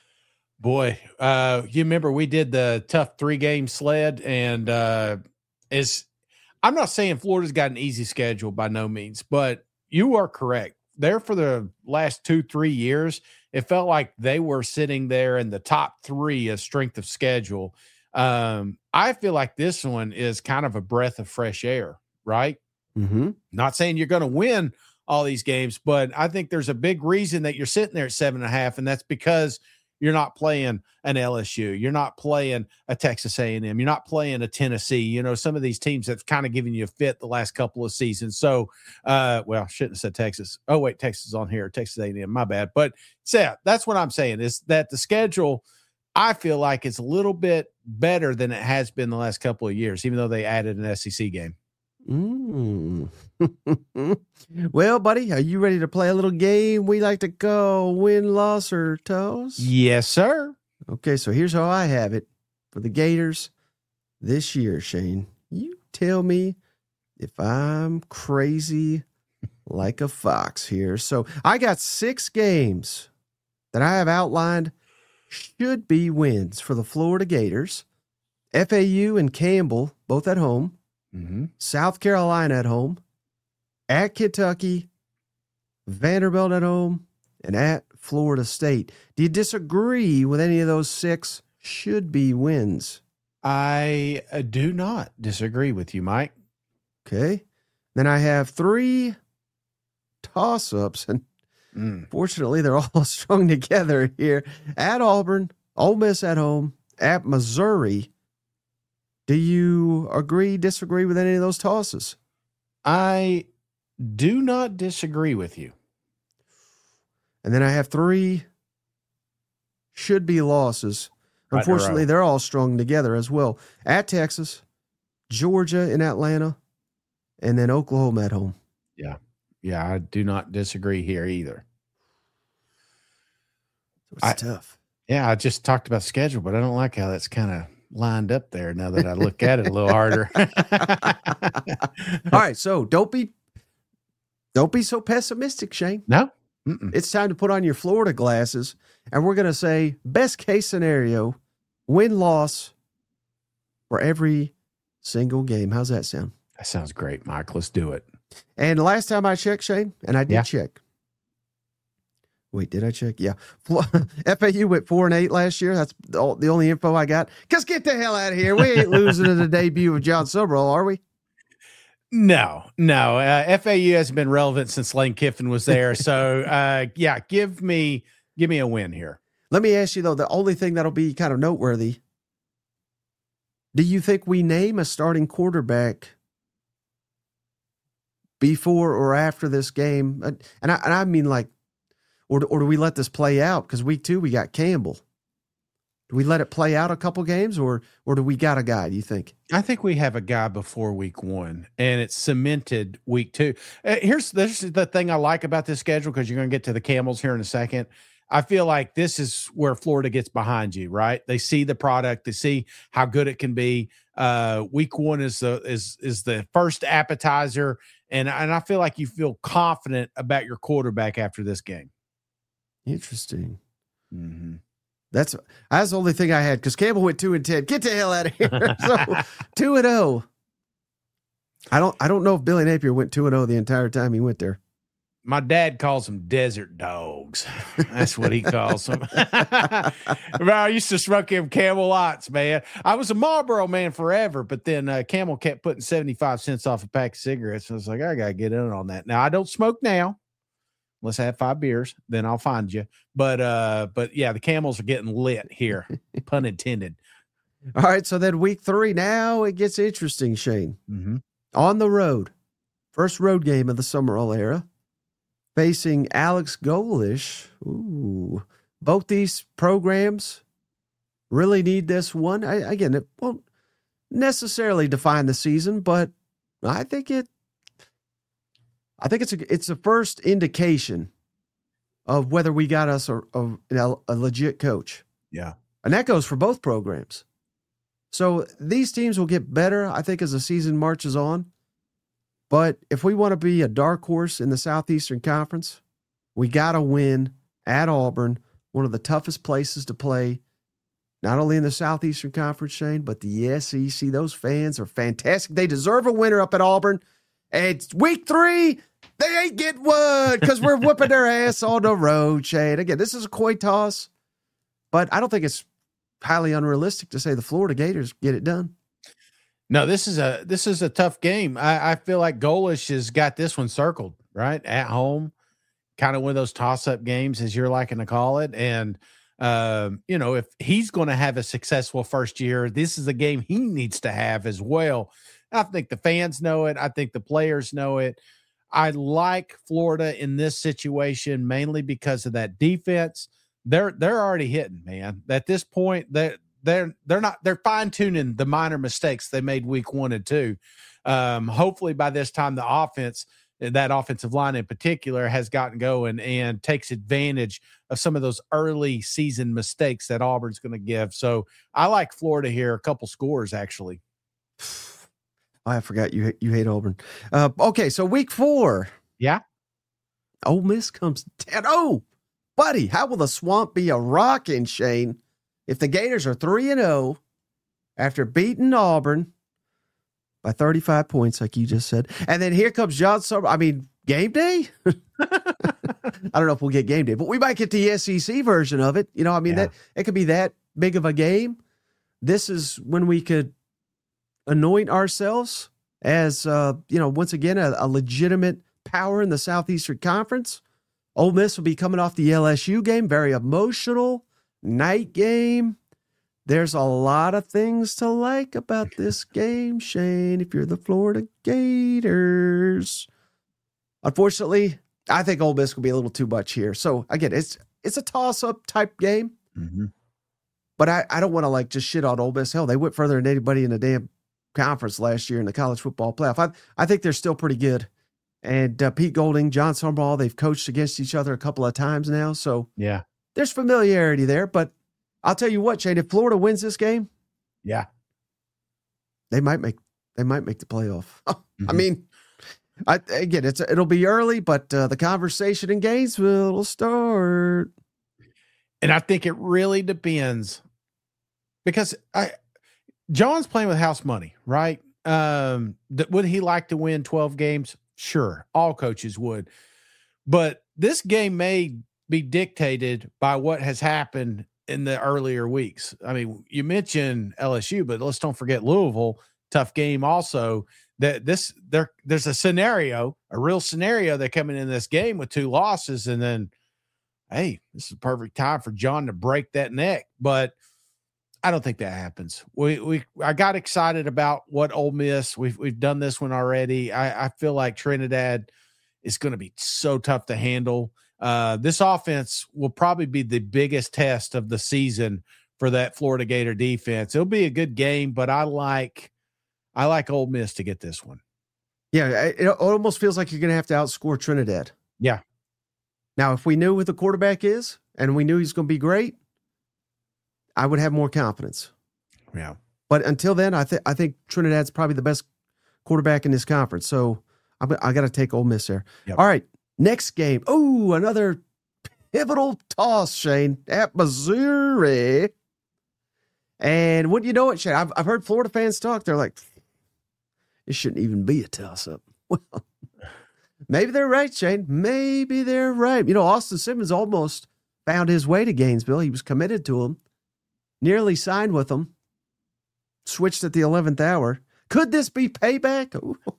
Boy, uh, you remember we did the tough three-game sled, and uh, is I'm not saying Florida's got an easy schedule by no means, but you are correct. There for the last two, three years, it felt like they were sitting there in the top three of strength of schedule. Um, I feel like this one is kind of a breath of fresh air, right? Mm-hmm. Not saying you're going to win all these games, but I think there's a big reason that you're sitting there at seven and a half, and that's because you're not playing an L S U. You're not playing a Texas A and M. You're not playing a Tennessee. You know, some of these teams that's kind of given you a fit the last couple of seasons. So, uh, well, shouldn't have said Texas. Oh, wait, Texas is on here. Texas A and M, my bad. But, Seth, that's what I'm saying is that the schedule, I feel like it's a little bit better than it has been the last couple of years, even though they added an S E C game. Mm. Well, buddy, are you ready to play a little game we like to call win, loss, or toss? Yes, sir. Okay, so here's how I have it for the Gators this year, Shane. You tell me if I'm crazy like a fox here. So I got six games that I have outlined should be wins for the Florida Gators. F A U and Campbell, both at home. Mm-hmm. South Carolina at home, at Kentucky, Vanderbilt at home, and at Florida State. Do you disagree with any of those six should be wins? I uh, do not disagree with you, Mike. Okay. Then I have three toss-ups, and mm. fortunately they're all strung together here. At Auburn, Ole Miss at home, at Missouri. Do you agree, disagree with any of those tosses? I do not disagree with you. And then I have three should be losses. Right in a Unfortunately, row. they're all strung together as well. At Texas, Georgia in Atlanta, and then Oklahoma at home. Yeah. Yeah, I do not disagree here either. It's I- tough. Yeah, I just talked about schedule, but I don't like how that's kind of lined up there now that I look at it a little harder. All right, so don't be don't be so pessimistic, Shane. No. Mm-mm. It's time to put on your Florida glasses, and we're going to say best case scenario, win-loss for every single game. How's that sound? That sounds great, Mike. Let's do it. And the last time I checked, Shane, and I did Yeah. check. Wait, did I check? Yeah. F A U went four and eight last year. That's the the only info I got. Because get the hell out of here. We ain't losing to the debut of John Summerall, are we? No, no. Uh, F A U hasn't been relevant since Lane Kiffin was there. So, uh, yeah, give me give me a win here. Let me ask you, though, the only thing that'll be kind of noteworthy, do you think we name a starting quarterback before or after this game? And I, and I mean, like, or, or do we let this play out? Because week two, we got Campbell. Do we let it play out a couple games, or or do we got a guy, do you think? I think we have a guy before week one, and it's cemented week two. Uh, here's, this is the thing I like about this schedule, because you're going to get to the Camels here in a second. I feel like this is where Florida gets behind you, right? They see the product, they see how good it can be. Uh, week one is the is is the first appetizer, and and I feel like you feel confident about your quarterback after this game. Interesting. Mm-hmm. That's that's the only thing I had, because Campbell went two and ten. Get the hell out of here. So two and zero. I don't I don't know if Billy Napier went two and zero the entire time he went there. My dad calls them desert dogs. That's what he calls them. I used to smoke him Camel Lots, man. I was a Marlboro man forever, but then uh, Camel kept putting seventy-five cents off a pack of cigarettes. I was like, I got to get in on that. Now, I don't smoke now. Unless I have five beers, then I'll find you. But, uh, but yeah, the Camels are getting lit here. Pun intended. All right, so then week three, now it gets interesting, Shane. Mm-hmm. On the road. First road game of the Summerall era. Facing Alex Golish. Ooh. Both these programs really need this one. I, again, it won't necessarily define the season, but I think it I think it's a, it's the first indication of whether we got us a, a, a legit coach. Yeah. And that goes for both programs. So these teams will get better, I think, as the season marches on. But if we want to be a dark horse in the Southeastern Conference, we got to win at Auburn, one of the toughest places to play, not only in the Southeastern Conference, Shane, but the S E C. Those fans are fantastic. They deserve a winner up at Auburn. And it's week three, they ain't getting one because we're whooping their ass on the road, Shane. Again, this is a coin toss, but I don't think it's highly unrealistic to say the Florida Gators get it done. No, this is a this is a tough game. I, I feel like Golish has got this one circled, right? At home, kind of one of those toss-up games, as you're liking to call it. And, um, you know, if he's going to have a successful first year, this is a game he needs to have as well. I think the fans know it. I think the players know it. I like Florida in this situation mainly because of that defense. They're they're already hitting, man. At this point, they're they're they're not they're fine-tuning the minor mistakes they made week one and two. Um, hopefully by this time the offense, that offensive line in particular, has gotten going and takes advantage of some of those early season mistakes that Auburn's going to give. So I like Florida here, a couple scores actually. I forgot you you hate Auburn. Uh, okay, so week four. Yeah. Ole Miss comes ten oh. Buddy, how will the swamp be a rockin', Shane, if the Gators are three and oh after beating Auburn by thirty-five points, like you just said? And then here comes John Summer. I mean, game day? I don't know if we'll get game day, but we might get the S E C version of it. You know, I mean, yeah. that it could be that big of a game. This is when we could anoint ourselves as, uh, you know, once again, a, a legitimate power in the Southeastern Conference. Ole Miss will be coming off the L S U game, very emotional night game. There's a lot of things to like about this game, Shane, if you're the Florida Gators. Unfortunately, I think Ole Miss will be a little too much here. So again, it's it's a toss-up type game. Mm-hmm. But I, I don't want to like just shit on Ole Miss. Hell, they went further than anybody in the damn conference last year in the college football playoff. I I think they're still pretty good. And uh, Pete Golding, John Harbaugh, they've coached against each other a couple of times now. So yeah, there's familiarity there. But I'll tell you what, Shane, if Florida wins this game, yeah, they might make they might make the playoff. Mm-hmm. I mean, I, again, it's it'll be early, but uh, the conversation in Gainesville will start. And I think it really depends because I John's playing with house money, right? Um, th- would he like to win twelve games? Sure, all coaches would. But this game may be dictated by what has happened in the earlier weeks. I mean, you mentioned L S U, but let's don't forget Louisville. Tough game also. That this there there's a scenario, a real scenario. They're coming in this game with two losses, and then, hey, this is a perfect time for John to break that neck. But I don't think that happens. We we I got excited about what Ole Miss. We've we've done this one already. I, I feel like Trinidad is going to be so tough to handle. Uh, this offense will probably be the biggest test of the season for that Florida Gator defense. It'll be a good game, but I like I like Ole Miss to get this one. Yeah, it almost feels like you're going to have to outscore Trinidad. Yeah. Now, if we knew who the quarterback is and we knew he's going to be great, I would have more confidence. Yeah. But until then, I think I think Trinidad's probably the best quarterback in this conference. So I'm, I got to take Ole Miss there. Yep. All right, next game. Oh, another pivotal toss, Shane, at Missouri. And wouldn't you know it, Shane? I've, I've heard Florida fans talk. They're like, it shouldn't even be a toss-up. Well, maybe they're right, Shane. Maybe they're right. You know, Austin Simmons almost found his way to Gainesville. He was committed to him, nearly signed with them, switched at the eleventh hour. Could this be payback?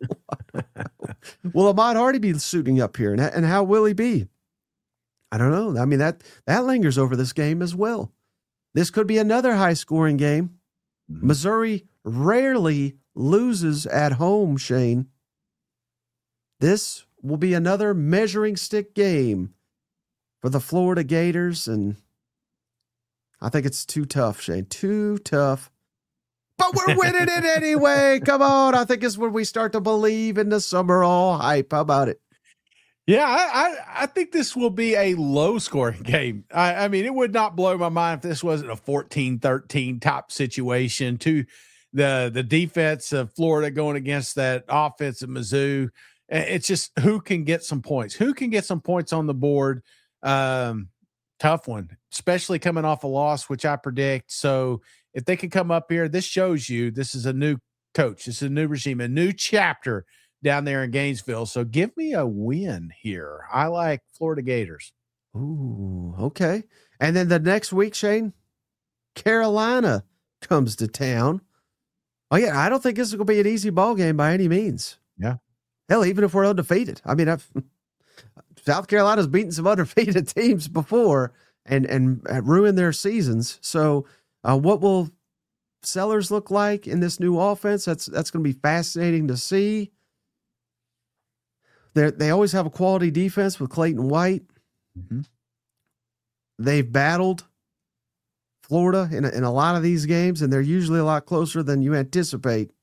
Will Ahmad Hardy be suiting up here? And, and how will he be? I don't know. I mean, that, that lingers over this game as well. This could be another high-scoring game. Mm-hmm. Missouri rarely loses at home, Shane. This will be another measuring stick game for the Florida Gators, and I think it's too tough, Shane. Too tough. But we're winning it anyway. Come on. I think it's when we start to believe in the Summerall hype. How about it? Yeah, I, I, I think this will be a low-scoring game. I, I mean, it would not blow my mind if this wasn't a fourteen thirteen top situation to the, the defense of Florida going against that offense of Mizzou. It's just who can get some points. Who can get some points on the board? Um, tough one, especially coming off a loss, which I predict. So if they can come up here, this shows you this is a new coach. This is a new regime, a new chapter down there in Gainesville. So give me a win here. I like Florida Gators. Ooh, okay. And then the next week, Shane, Carolina comes to town. Oh, yeah, I don't think this is going to be an easy ball game by any means. Yeah. Hell, even if we're undefeated. I mean, I've, South Carolina's beaten some undefeated teams before and, and ruined their seasons. So uh, what will Sellers look like in this new offense? That's that's going to be fascinating to see. They they always have a quality defense with Clayton White. Mm-hmm. They've battled Florida in a, in a lot of these games, and they're usually a lot closer than you anticipate.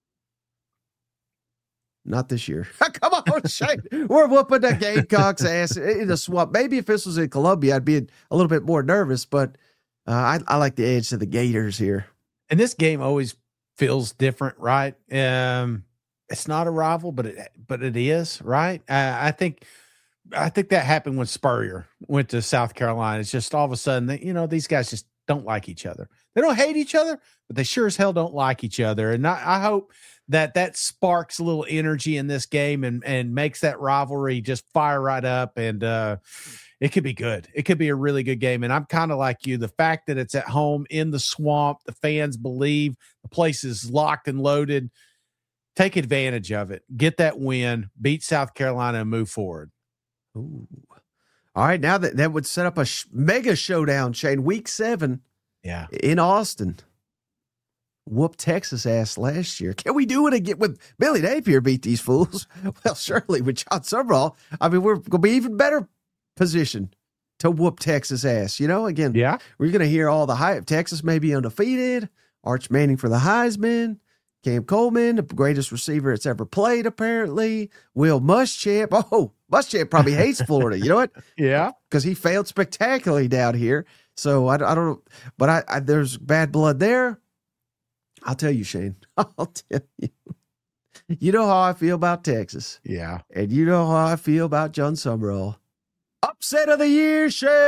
Not this year. Come on, Shane. We're whooping the Gamecocks' ass in the swamp. Maybe if this was in Columbia, I'd be a little bit more nervous, but uh, I, I like the edge to the Gators here. And this game always feels different, right? Um, it's not a rival, but it but it is, right? Uh, I think I think that happened when Spurrier went to South Carolina. It's just all of a sudden, they, you know, these guys just don't like each other. They don't hate each other, but they sure as hell don't like each other. And I, I hope that that sparks a little energy in this game and, and makes that rivalry just fire right up. And uh, it could be good. It could be a really good game. And I'm kind of like you. The fact that it's at home in the swamp, the fans believe the place is locked and loaded. Take advantage of it. Get that win, beat South Carolina, and move forward. Ooh. All right, now that, that would set up a sh- mega showdown, Shane, week seven yeah, in Austin. whooped Texas ass last year. Can we do it again with Billy Napier beat these fools? Well, surely with John Sumrall, I mean, we're going to be even better positioned to whoop Texas ass. You know, again, yeah, we're going to hear all the hype. Texas may be undefeated. Arch Manning for the Heisman. Cam Coleman, the greatest receiver it's ever played, apparently. Will Muschamp. Oh, Muschamp probably hates Florida. You know what? Yeah. Because he failed spectacularly down here. So I, I don't know. But I, I there's bad blood there. I'll tell you, Shane. I'll tell you. You know how I feel about Texas. Yeah. And you know how I feel about John Sumrall. Upset of the year, Shane.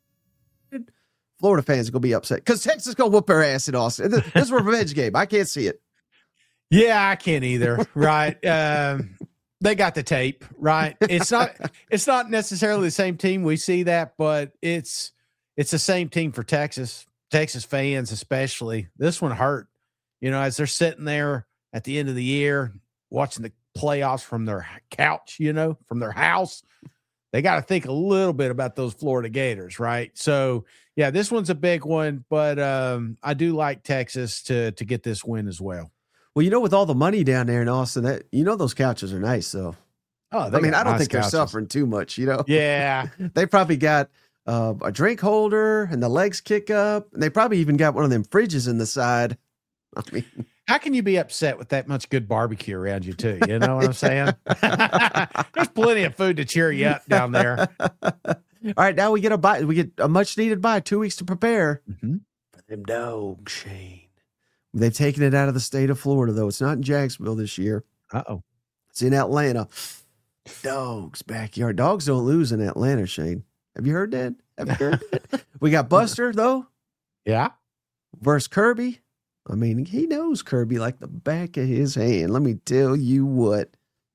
Florida fans are going to be upset because Texas is going to whoop their ass in Austin. This is a revenge game. I can't see it. Yeah, I can't either. Right. Um, they got the tape, right? It's not it's not necessarily the same team. We see that, but it's it's the same team for Texas. Texas fans especially. This one hurt. You know, as they're sitting there at the end of the year watching the playoffs from their couch, you know, from their house, they got to think a little bit about those Florida Gators, right? So, yeah, this one's a big one, but um, I do like Texas to to get this win as well. Well, you know, with all the money down there in Austin, that you know those couches are nice, though. Oh, I mean, I don't nice think couches. they're suffering too much, you know? Yeah. They probably got uh, a drink holder and the legs kick up. And they probably even got one of them fridges in the side. I mean, how can you be upset with that much good barbecue around you, too? You know what I'm saying? There's plenty of food to cheer you up down there. All right, now we get a bye. We get a much needed bye, two weeks to prepare mm-hmm. for them dogs, Shane. They've taken it out of the state of Florida, though. It's not in Jacksonville this year. Uh-oh. It's in Atlanta. Dogs backyard. Dogs don't lose in Atlanta, Shane. Have you heard that? Have you heard that? We got Buster, though. Yeah. Versus Kirby. I mean, he knows Kirby like the back of his hand. Let me tell you what.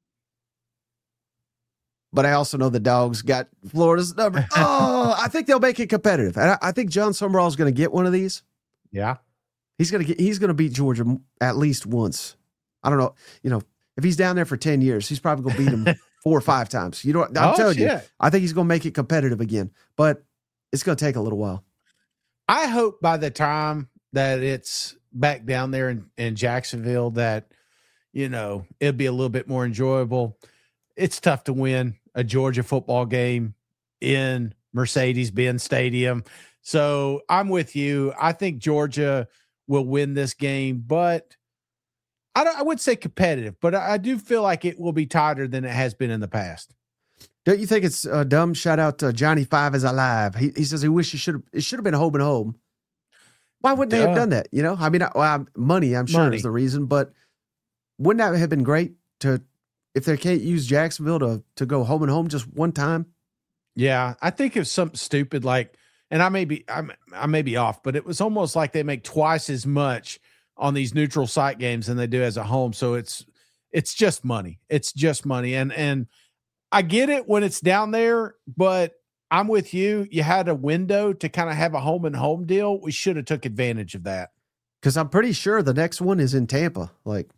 But I also know the Dogs got Florida's number. Oh, I think they'll make it competitive. And I, I think John Sumrall is going to get one of these. Yeah. He's gonna get. He's gonna beat Georgia at least once. I don't know. You know, if he's down there for ten years, he's probably gonna beat him four or five times. You know, what? I'm oh, telling shit. you, I think he's gonna make it competitive again. But it's gonna take a little while. I hope by the time that it's back down there in, in Jacksonville, that you know it'll be a little bit more enjoyable. It's tough to win a Georgia football game in Mercedes-Benz Stadium, so I'm with you. I think Georgia will win this game, but I, don't, I would say competitive, but I, I do feel like it will be tighter than it has been in the past. Don't you think it's uh, dumb? Shout out to Johnny Five is alive. He he says he wishes he should have. It should have been home and home. Why wouldn't they have done that? You know, I mean, well, money, I'm sure Money. is the reason, but wouldn't that have been great to if they can't use Jacksonville to to go home and home just one time? Yeah, I think it's something stupid like. And I may be I'm, I may be off, but it was almost like they make twice as much on these neutral site games than they do as a home. So it's it's just money. It's just money. And and I get it when it's down there, but I'm with you. You had a window to kind of have a home and home deal. We should have took advantage of that. Because I'm pretty sure the next one is in Tampa. Like,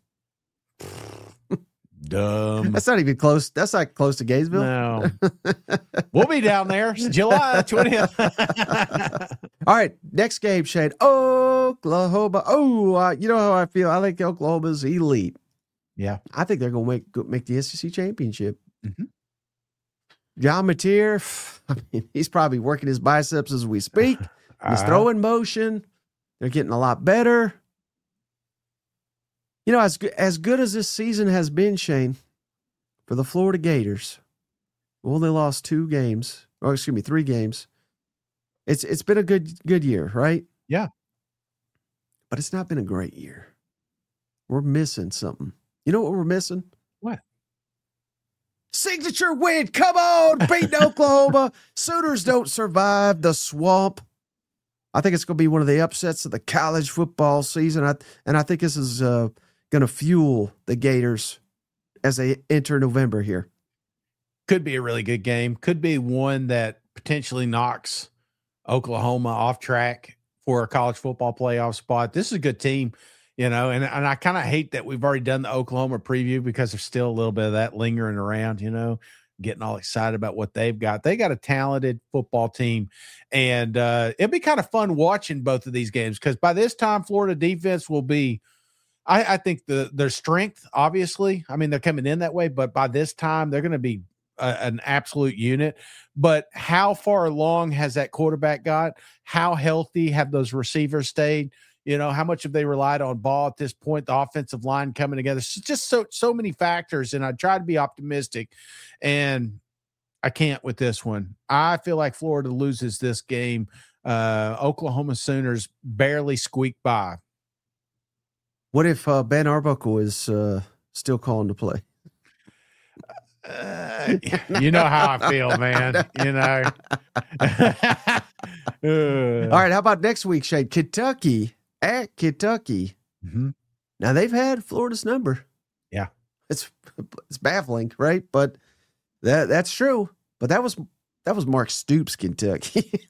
dumb. That's not even close. That's not close to Gainesville. No. We'll be down there July twentieth. All right. Next game, Shane. Oklahoma. Oh, uh, you know how I feel. I think Oklahoma's elite. Yeah. I think they're going to make make the S E C championship. Mm-hmm. John Mateer, I mean, he's probably working his biceps as we speak. He's Uh, throwing motion. They're getting a lot better. You know, as good, as good as this season has been, Shane, for the Florida Gators, we only lost two games, or excuse me, three games. It's it's been a good good year, right? Yeah. But it's not been a great year. We're missing something. You know what we're missing? What? Signature win. Come on, beating Oklahoma. Sooners don't survive the swamp. I think it's going to be one of the upsets of the college football season. I, and I think this is uh, going to fuel the Gators as they enter November here. Could be a really good game. Could be one that potentially knocks Oklahoma off track for a college football playoff spot. This is a good team, you know, and, and I kind of hate that we've already done the Oklahoma preview because there's still a little bit of that lingering around, you know. getting all excited about what they've got. They got a talented football team, and uh, it'll be kind of fun watching both of these games because by this time, Florida defense will be, I, I think, the their strength, obviously. I mean, they're coming in that way, but by this time, they're going to be a, an absolute unit. But how far along has that quarterback got? How healthy have those receivers stayed? You know, how much have they relied on ball at this point? The offensive line coming together. It's just so so many factors, and I try to be optimistic, and I can't with this one. I feel like Florida loses this game. Uh, Oklahoma Sooners barely squeak by. What if uh, Ben Arbuckle is uh, still calling to play? Uh, you know how I feel, man. You know. uh. All right, how about next week, Shane? Kentucky at Kentucky. Mm-hmm. Now they've had Florida's number. Yeah, it's it's baffling, right? But that that's true. But that was that was Mark Stoops, Kentucky.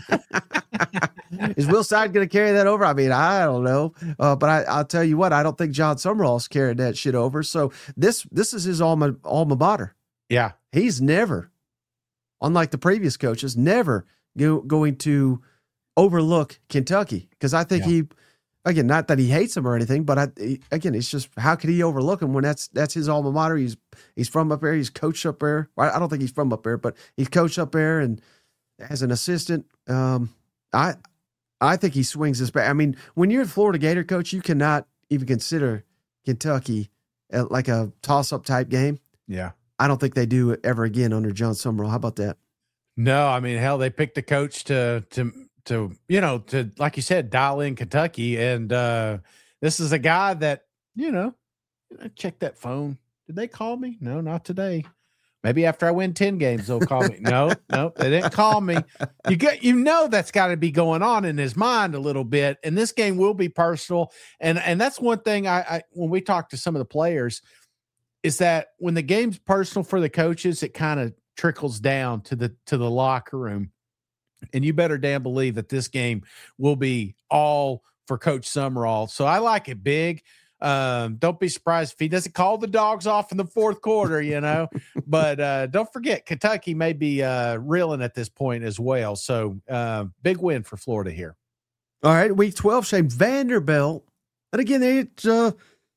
Is Will Side going to carry that over? I mean, I don't know. Uh, but I, I'll tell you what, I don't think John Summerall's carried that shit over. So this this is his alma alma mater. Yeah, he's never, unlike the previous coaches, never go, going to overlook Kentucky because I think yeah. he, again, not that he hates them or anything, but I, he, again, it's just how could he overlook him when that's that's his alma mater? He's he's from up there, he's coached up there. I don't think he's from up there, but he's coached up there and as an assistant. Um, I I think he swings his bat. I mean, when you're a Florida Gator coach, you cannot even consider Kentucky like a toss-up type game. Yeah. I don't think they do it ever again under John Summerall. How about that? No, I mean, hell, they picked the coach to to to you know to like you said, dial in Kentucky, and uh, this is a guy that you know. Check that phone. Did they call me? No, not today. Maybe after I win ten games, they'll call me. No, no, they didn't call me. You get, you know, that's got to be going on in his mind a little bit. And this game will be personal. And and that's one thing I, I when we talk to some of the players, is that when the game's personal for the coaches, it kind of trickles down to the to the locker room. And you better damn believe that this game will be all for Coach Summerall. So I like it big. Um, don't be surprised if he doesn't call the dogs off in the fourth quarter, you know, but, uh, don't forget Kentucky may be, uh, reeling at this point as well. So, uh, big win for Florida here. All right. Week twelve, Shane, Vanderbilt. And again, they, uh,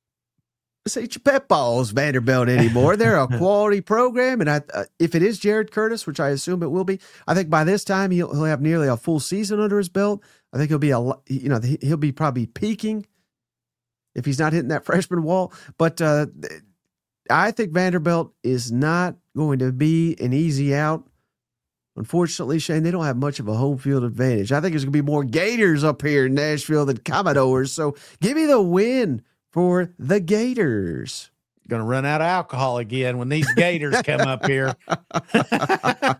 it's your pet balls, Vanderbilt anymore. They're a quality program. And I, uh, if it is Jared Curtis, which I assume it will be, I think by this time he'll, he'll have nearly a full season under his belt. I think he'll be a, you know, he'll be probably peaking if he's not hitting that freshman wall. But uh, I think Vanderbilt is not going to be an easy out. Unfortunately, Shane, they don't have much of a home field advantage. I think there's going to be more Gators up here in Nashville than Commodores. So give me the win for the Gators. Going to run out of alcohol again when these Gators come up here. uh,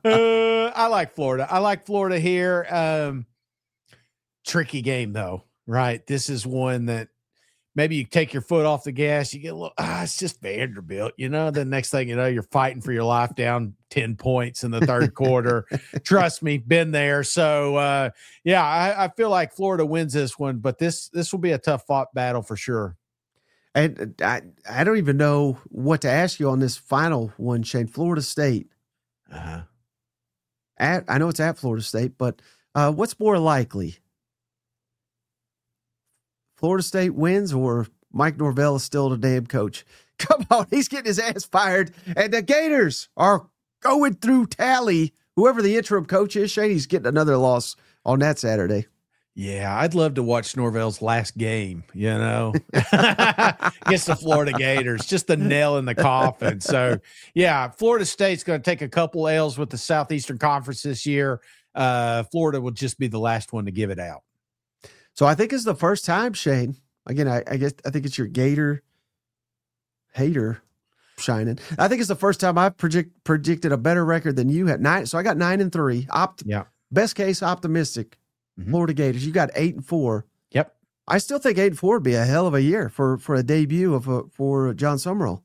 I like Florida. I like Florida here. Um, tricky game, though, right? This is one that maybe you take your foot off the gas, you get a little, ah, it's just Vanderbilt, you know, the next thing you know, you're fighting for your life down ten points in the third quarter. Trust me, been there. So, uh, yeah, I, I feel like Florida wins this one, but this, this will be a tough fought battle for sure. And I, I don't even know what to ask you on this final one, Shane. Florida State. Uh-huh. At, I know it's at Florida State, but uh, what's more likely? Florida State wins or Mike Norvell is still the damn coach? Come on, he's getting his ass fired. And the Gators are going through tally. Whoever the interim coach is, Shane, he's getting another loss on that Saturday. Yeah, I'd love to watch Norvell's last game, you know, against the Florida Gators, just the nail in the coffin. So, yeah, Florida State's going to take a couple L's with the Southeastern Conference this year. Uh, Florida will just be the last one to give it out. So I think it's the first time, Shane. Again, I, I guess I think it's your Gator hater shining. I think it's the first time I've predict, predicted a better record than you had. Nine, so I got nine and three. Opt, yeah. Best case optimistic. Mm-hmm. Florida Gators. You got eight and four. Yep. I still think eight and four would be a hell of a year for for a debut of a, for John Summerall.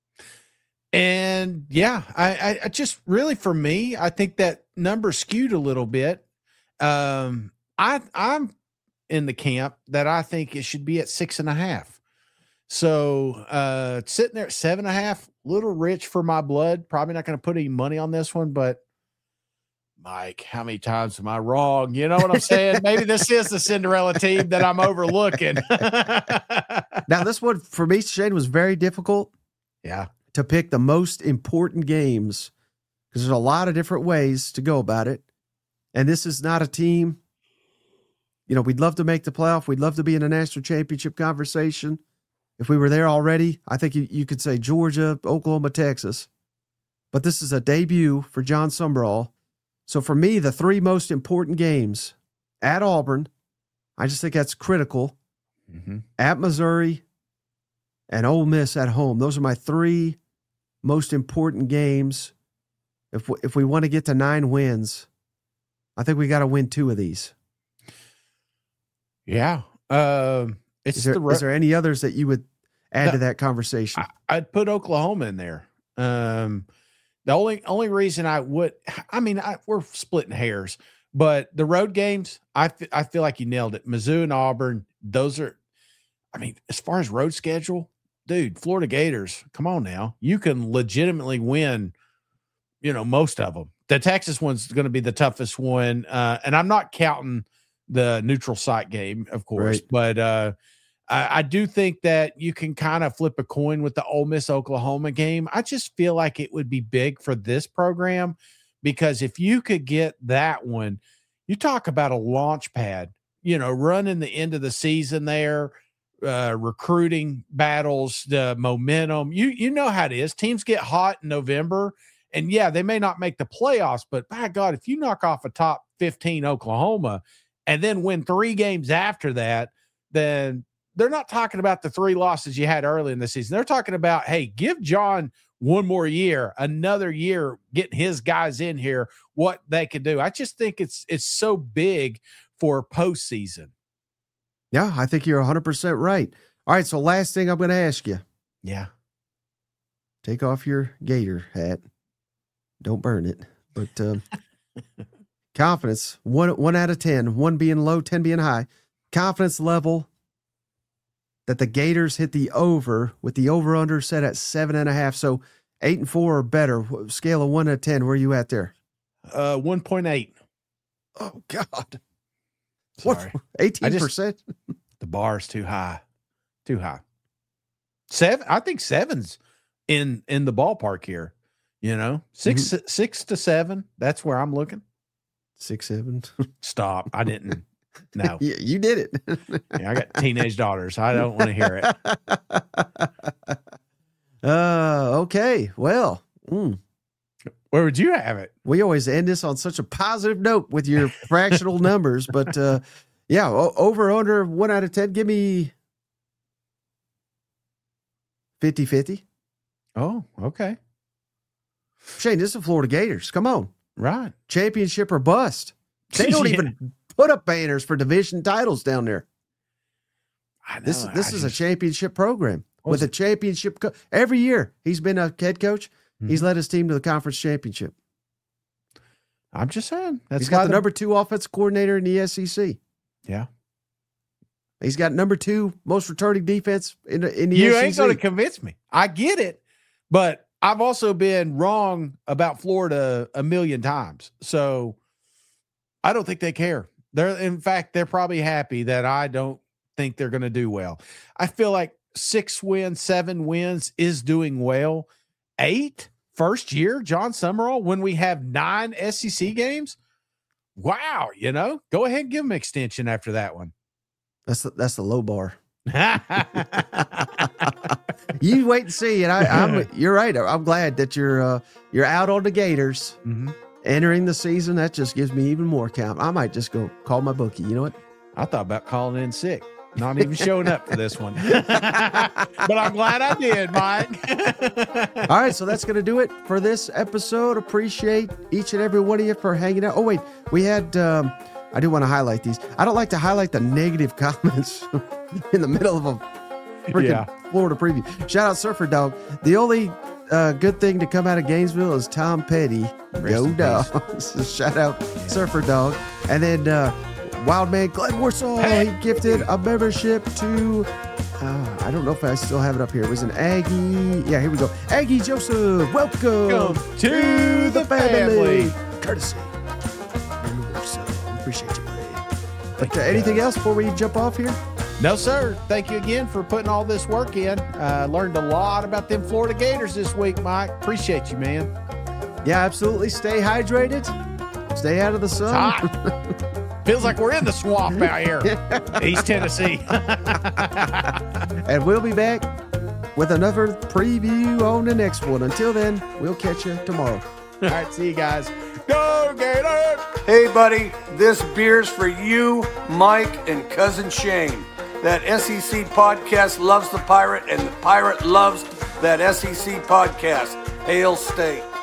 And yeah, I, I just really for me, I think that number skewed a little bit. Um, I I'm. in the camp that I think it should be at six and a half. So uh, sitting there at seven and a half, little rich for my blood. Probably not going to put any money on this one, but Mike, how many times am I wrong? You know what I'm saying? Maybe this is the Cinderella team that I'm overlooking. Now, this one for me, Shane, was very difficult. Yeah. To pick the most important games because there's a lot of different ways to go about it. And this is not a team, you know, we'd love to make the playoff. We'd love to be in a national championship conversation. If we were there already, I think you, you could say Georgia, Oklahoma, Texas. But this is a debut for Jon Sumrall. So for me, the three most important games at Auburn, I just think that's critical. Mm-hmm. At Missouri and Ole Miss at home. Those are my three most important games. If we, if we want to get to nine wins, I think we got to win two of these. Yeah. Um, it's is, there, the re- is there any others that you would add the, to that conversation? I, I'd put Oklahoma in there. Um, the only only reason I would, I mean, I, we're splitting hairs, but the road games, I, f- I feel like you nailed it. Mizzou and Auburn, those are, I mean, as far as road schedule, dude, Florida Gators, come on now. You can legitimately win, you know, most of them. The Texas one's going to be the toughest one. Uh, and I'm not counting the neutral site game, of course, right. but uh, I, I do think that you can kind of flip a coin with the Ole Miss Oklahoma game. I just feel like it would be big for this program because if you could get that one, you talk about a launch pad, you know, running the end of the season there, uh, recruiting battles, the momentum. You you know how it is. Teams get hot in November. And, yeah, they may not make the playoffs, but, by God, if you knock off a top fifteen Oklahoma and then win three games after that, then they're not talking about the three losses you had early in the season. They're talking about, hey, give John one more year, another year, getting his guys in here, what they can do. I just think it's it's so big for postseason. Yeah, I think you're one hundred percent right. All right, so last thing I'm going to ask you. Yeah. Take off your Gator hat. Don't burn it, but um, confidence, one one out of ten, one being low, ten being high. Confidence level that the Gators hit the over with the over-under set at seven and a half. So eight and four or better. Scale of one to ten, where are you at there? Uh, one point eight. Oh, God. Sorry. What, eighteen percent? Just, the bar's too high. Too high. Seven. I think seven's in, in the ballpark here. You know, six mm-hmm. six to seven. That's where I'm looking. Six, seven. Stop. I didn't. No. Yeah, you did it. Yeah, I got teenage daughters. I don't want to hear it. Uh, okay. Well, mm. Where would you have it? We always end this on such a positive note with your fractional numbers, but uh, yeah, o- over under one out of ten. Give me fifty-fifty. Oh, okay. Shane, this is the Florida Gators. Come on. Right. Championship or bust. They don't yeah. even put up banners for division titles down there. I know. This, this I is just, a championship program with a championship. Co- every year he's been a head coach. Mm-hmm. He's led his team to the conference championship. I'm just saying. That's he's got the, the number two offensive coordinator in the S E C. Yeah. He's got number two most returning defense in the, in the you S E C. You ain't going to convince me. I get it, but I've also been wrong about Florida a million times. So I don't think they care. They're, in fact, they're probably happy that I don't think they're going to do well. I feel like six wins, seven wins is doing well. Eight, first year, Jon Sumrall, when we have nine S E C games. Wow. You know, go ahead and give them extension after that one. That's the, that's the low bar. You wait and see, and I, I'm. You're right. I'm glad that you're uh, you're out on the Gators, mm-hmm. entering the season. That just gives me even more count. I might just go call my bookie. You know what? I thought about calling in sick, not even showing up for this one. But I'm glad I did, Mike. All right, so that's gonna do it for this episode. Appreciate each and every one of you for hanging out. Oh wait, we had. Um, I do want to highlight these. I don't like to highlight the negative comments in the middle of a freaking yeah. Florida preview. Shout out Surfer Dog. The only uh, good thing to come out of Gainesville is Tom Petty. Rest Go Dogs. Shout out yeah. Surfer Dog. And then uh, Wild Man Glenn Warsaw, hey. he gifted a membership to Uh, I don't know if I still have it up here. It was an Aggie. Yeah, here we go. Aggie Joseph, welcome, welcome to, to the family. family. Courtesy. So appreciate you, buddy. But uh, anything else before we jump off here? No, sir. Thank you again for putting all this work in. I uh, learned a lot about them Florida Gators this week, Mike. Appreciate you, man. Yeah, absolutely. Stay hydrated. Stay out of the sun. Hot. Feels like we're in the swamp out here, East Tennessee. And we'll be back with another preview on the next one. Until then, we'll catch you tomorrow. All right, see you guys. Go Gators! Hey, buddy, this beer's for you, Mike, and Cousin Shane. That S E C podcast loves the Pirate, and the Pirate loves that S E C podcast. Hail State.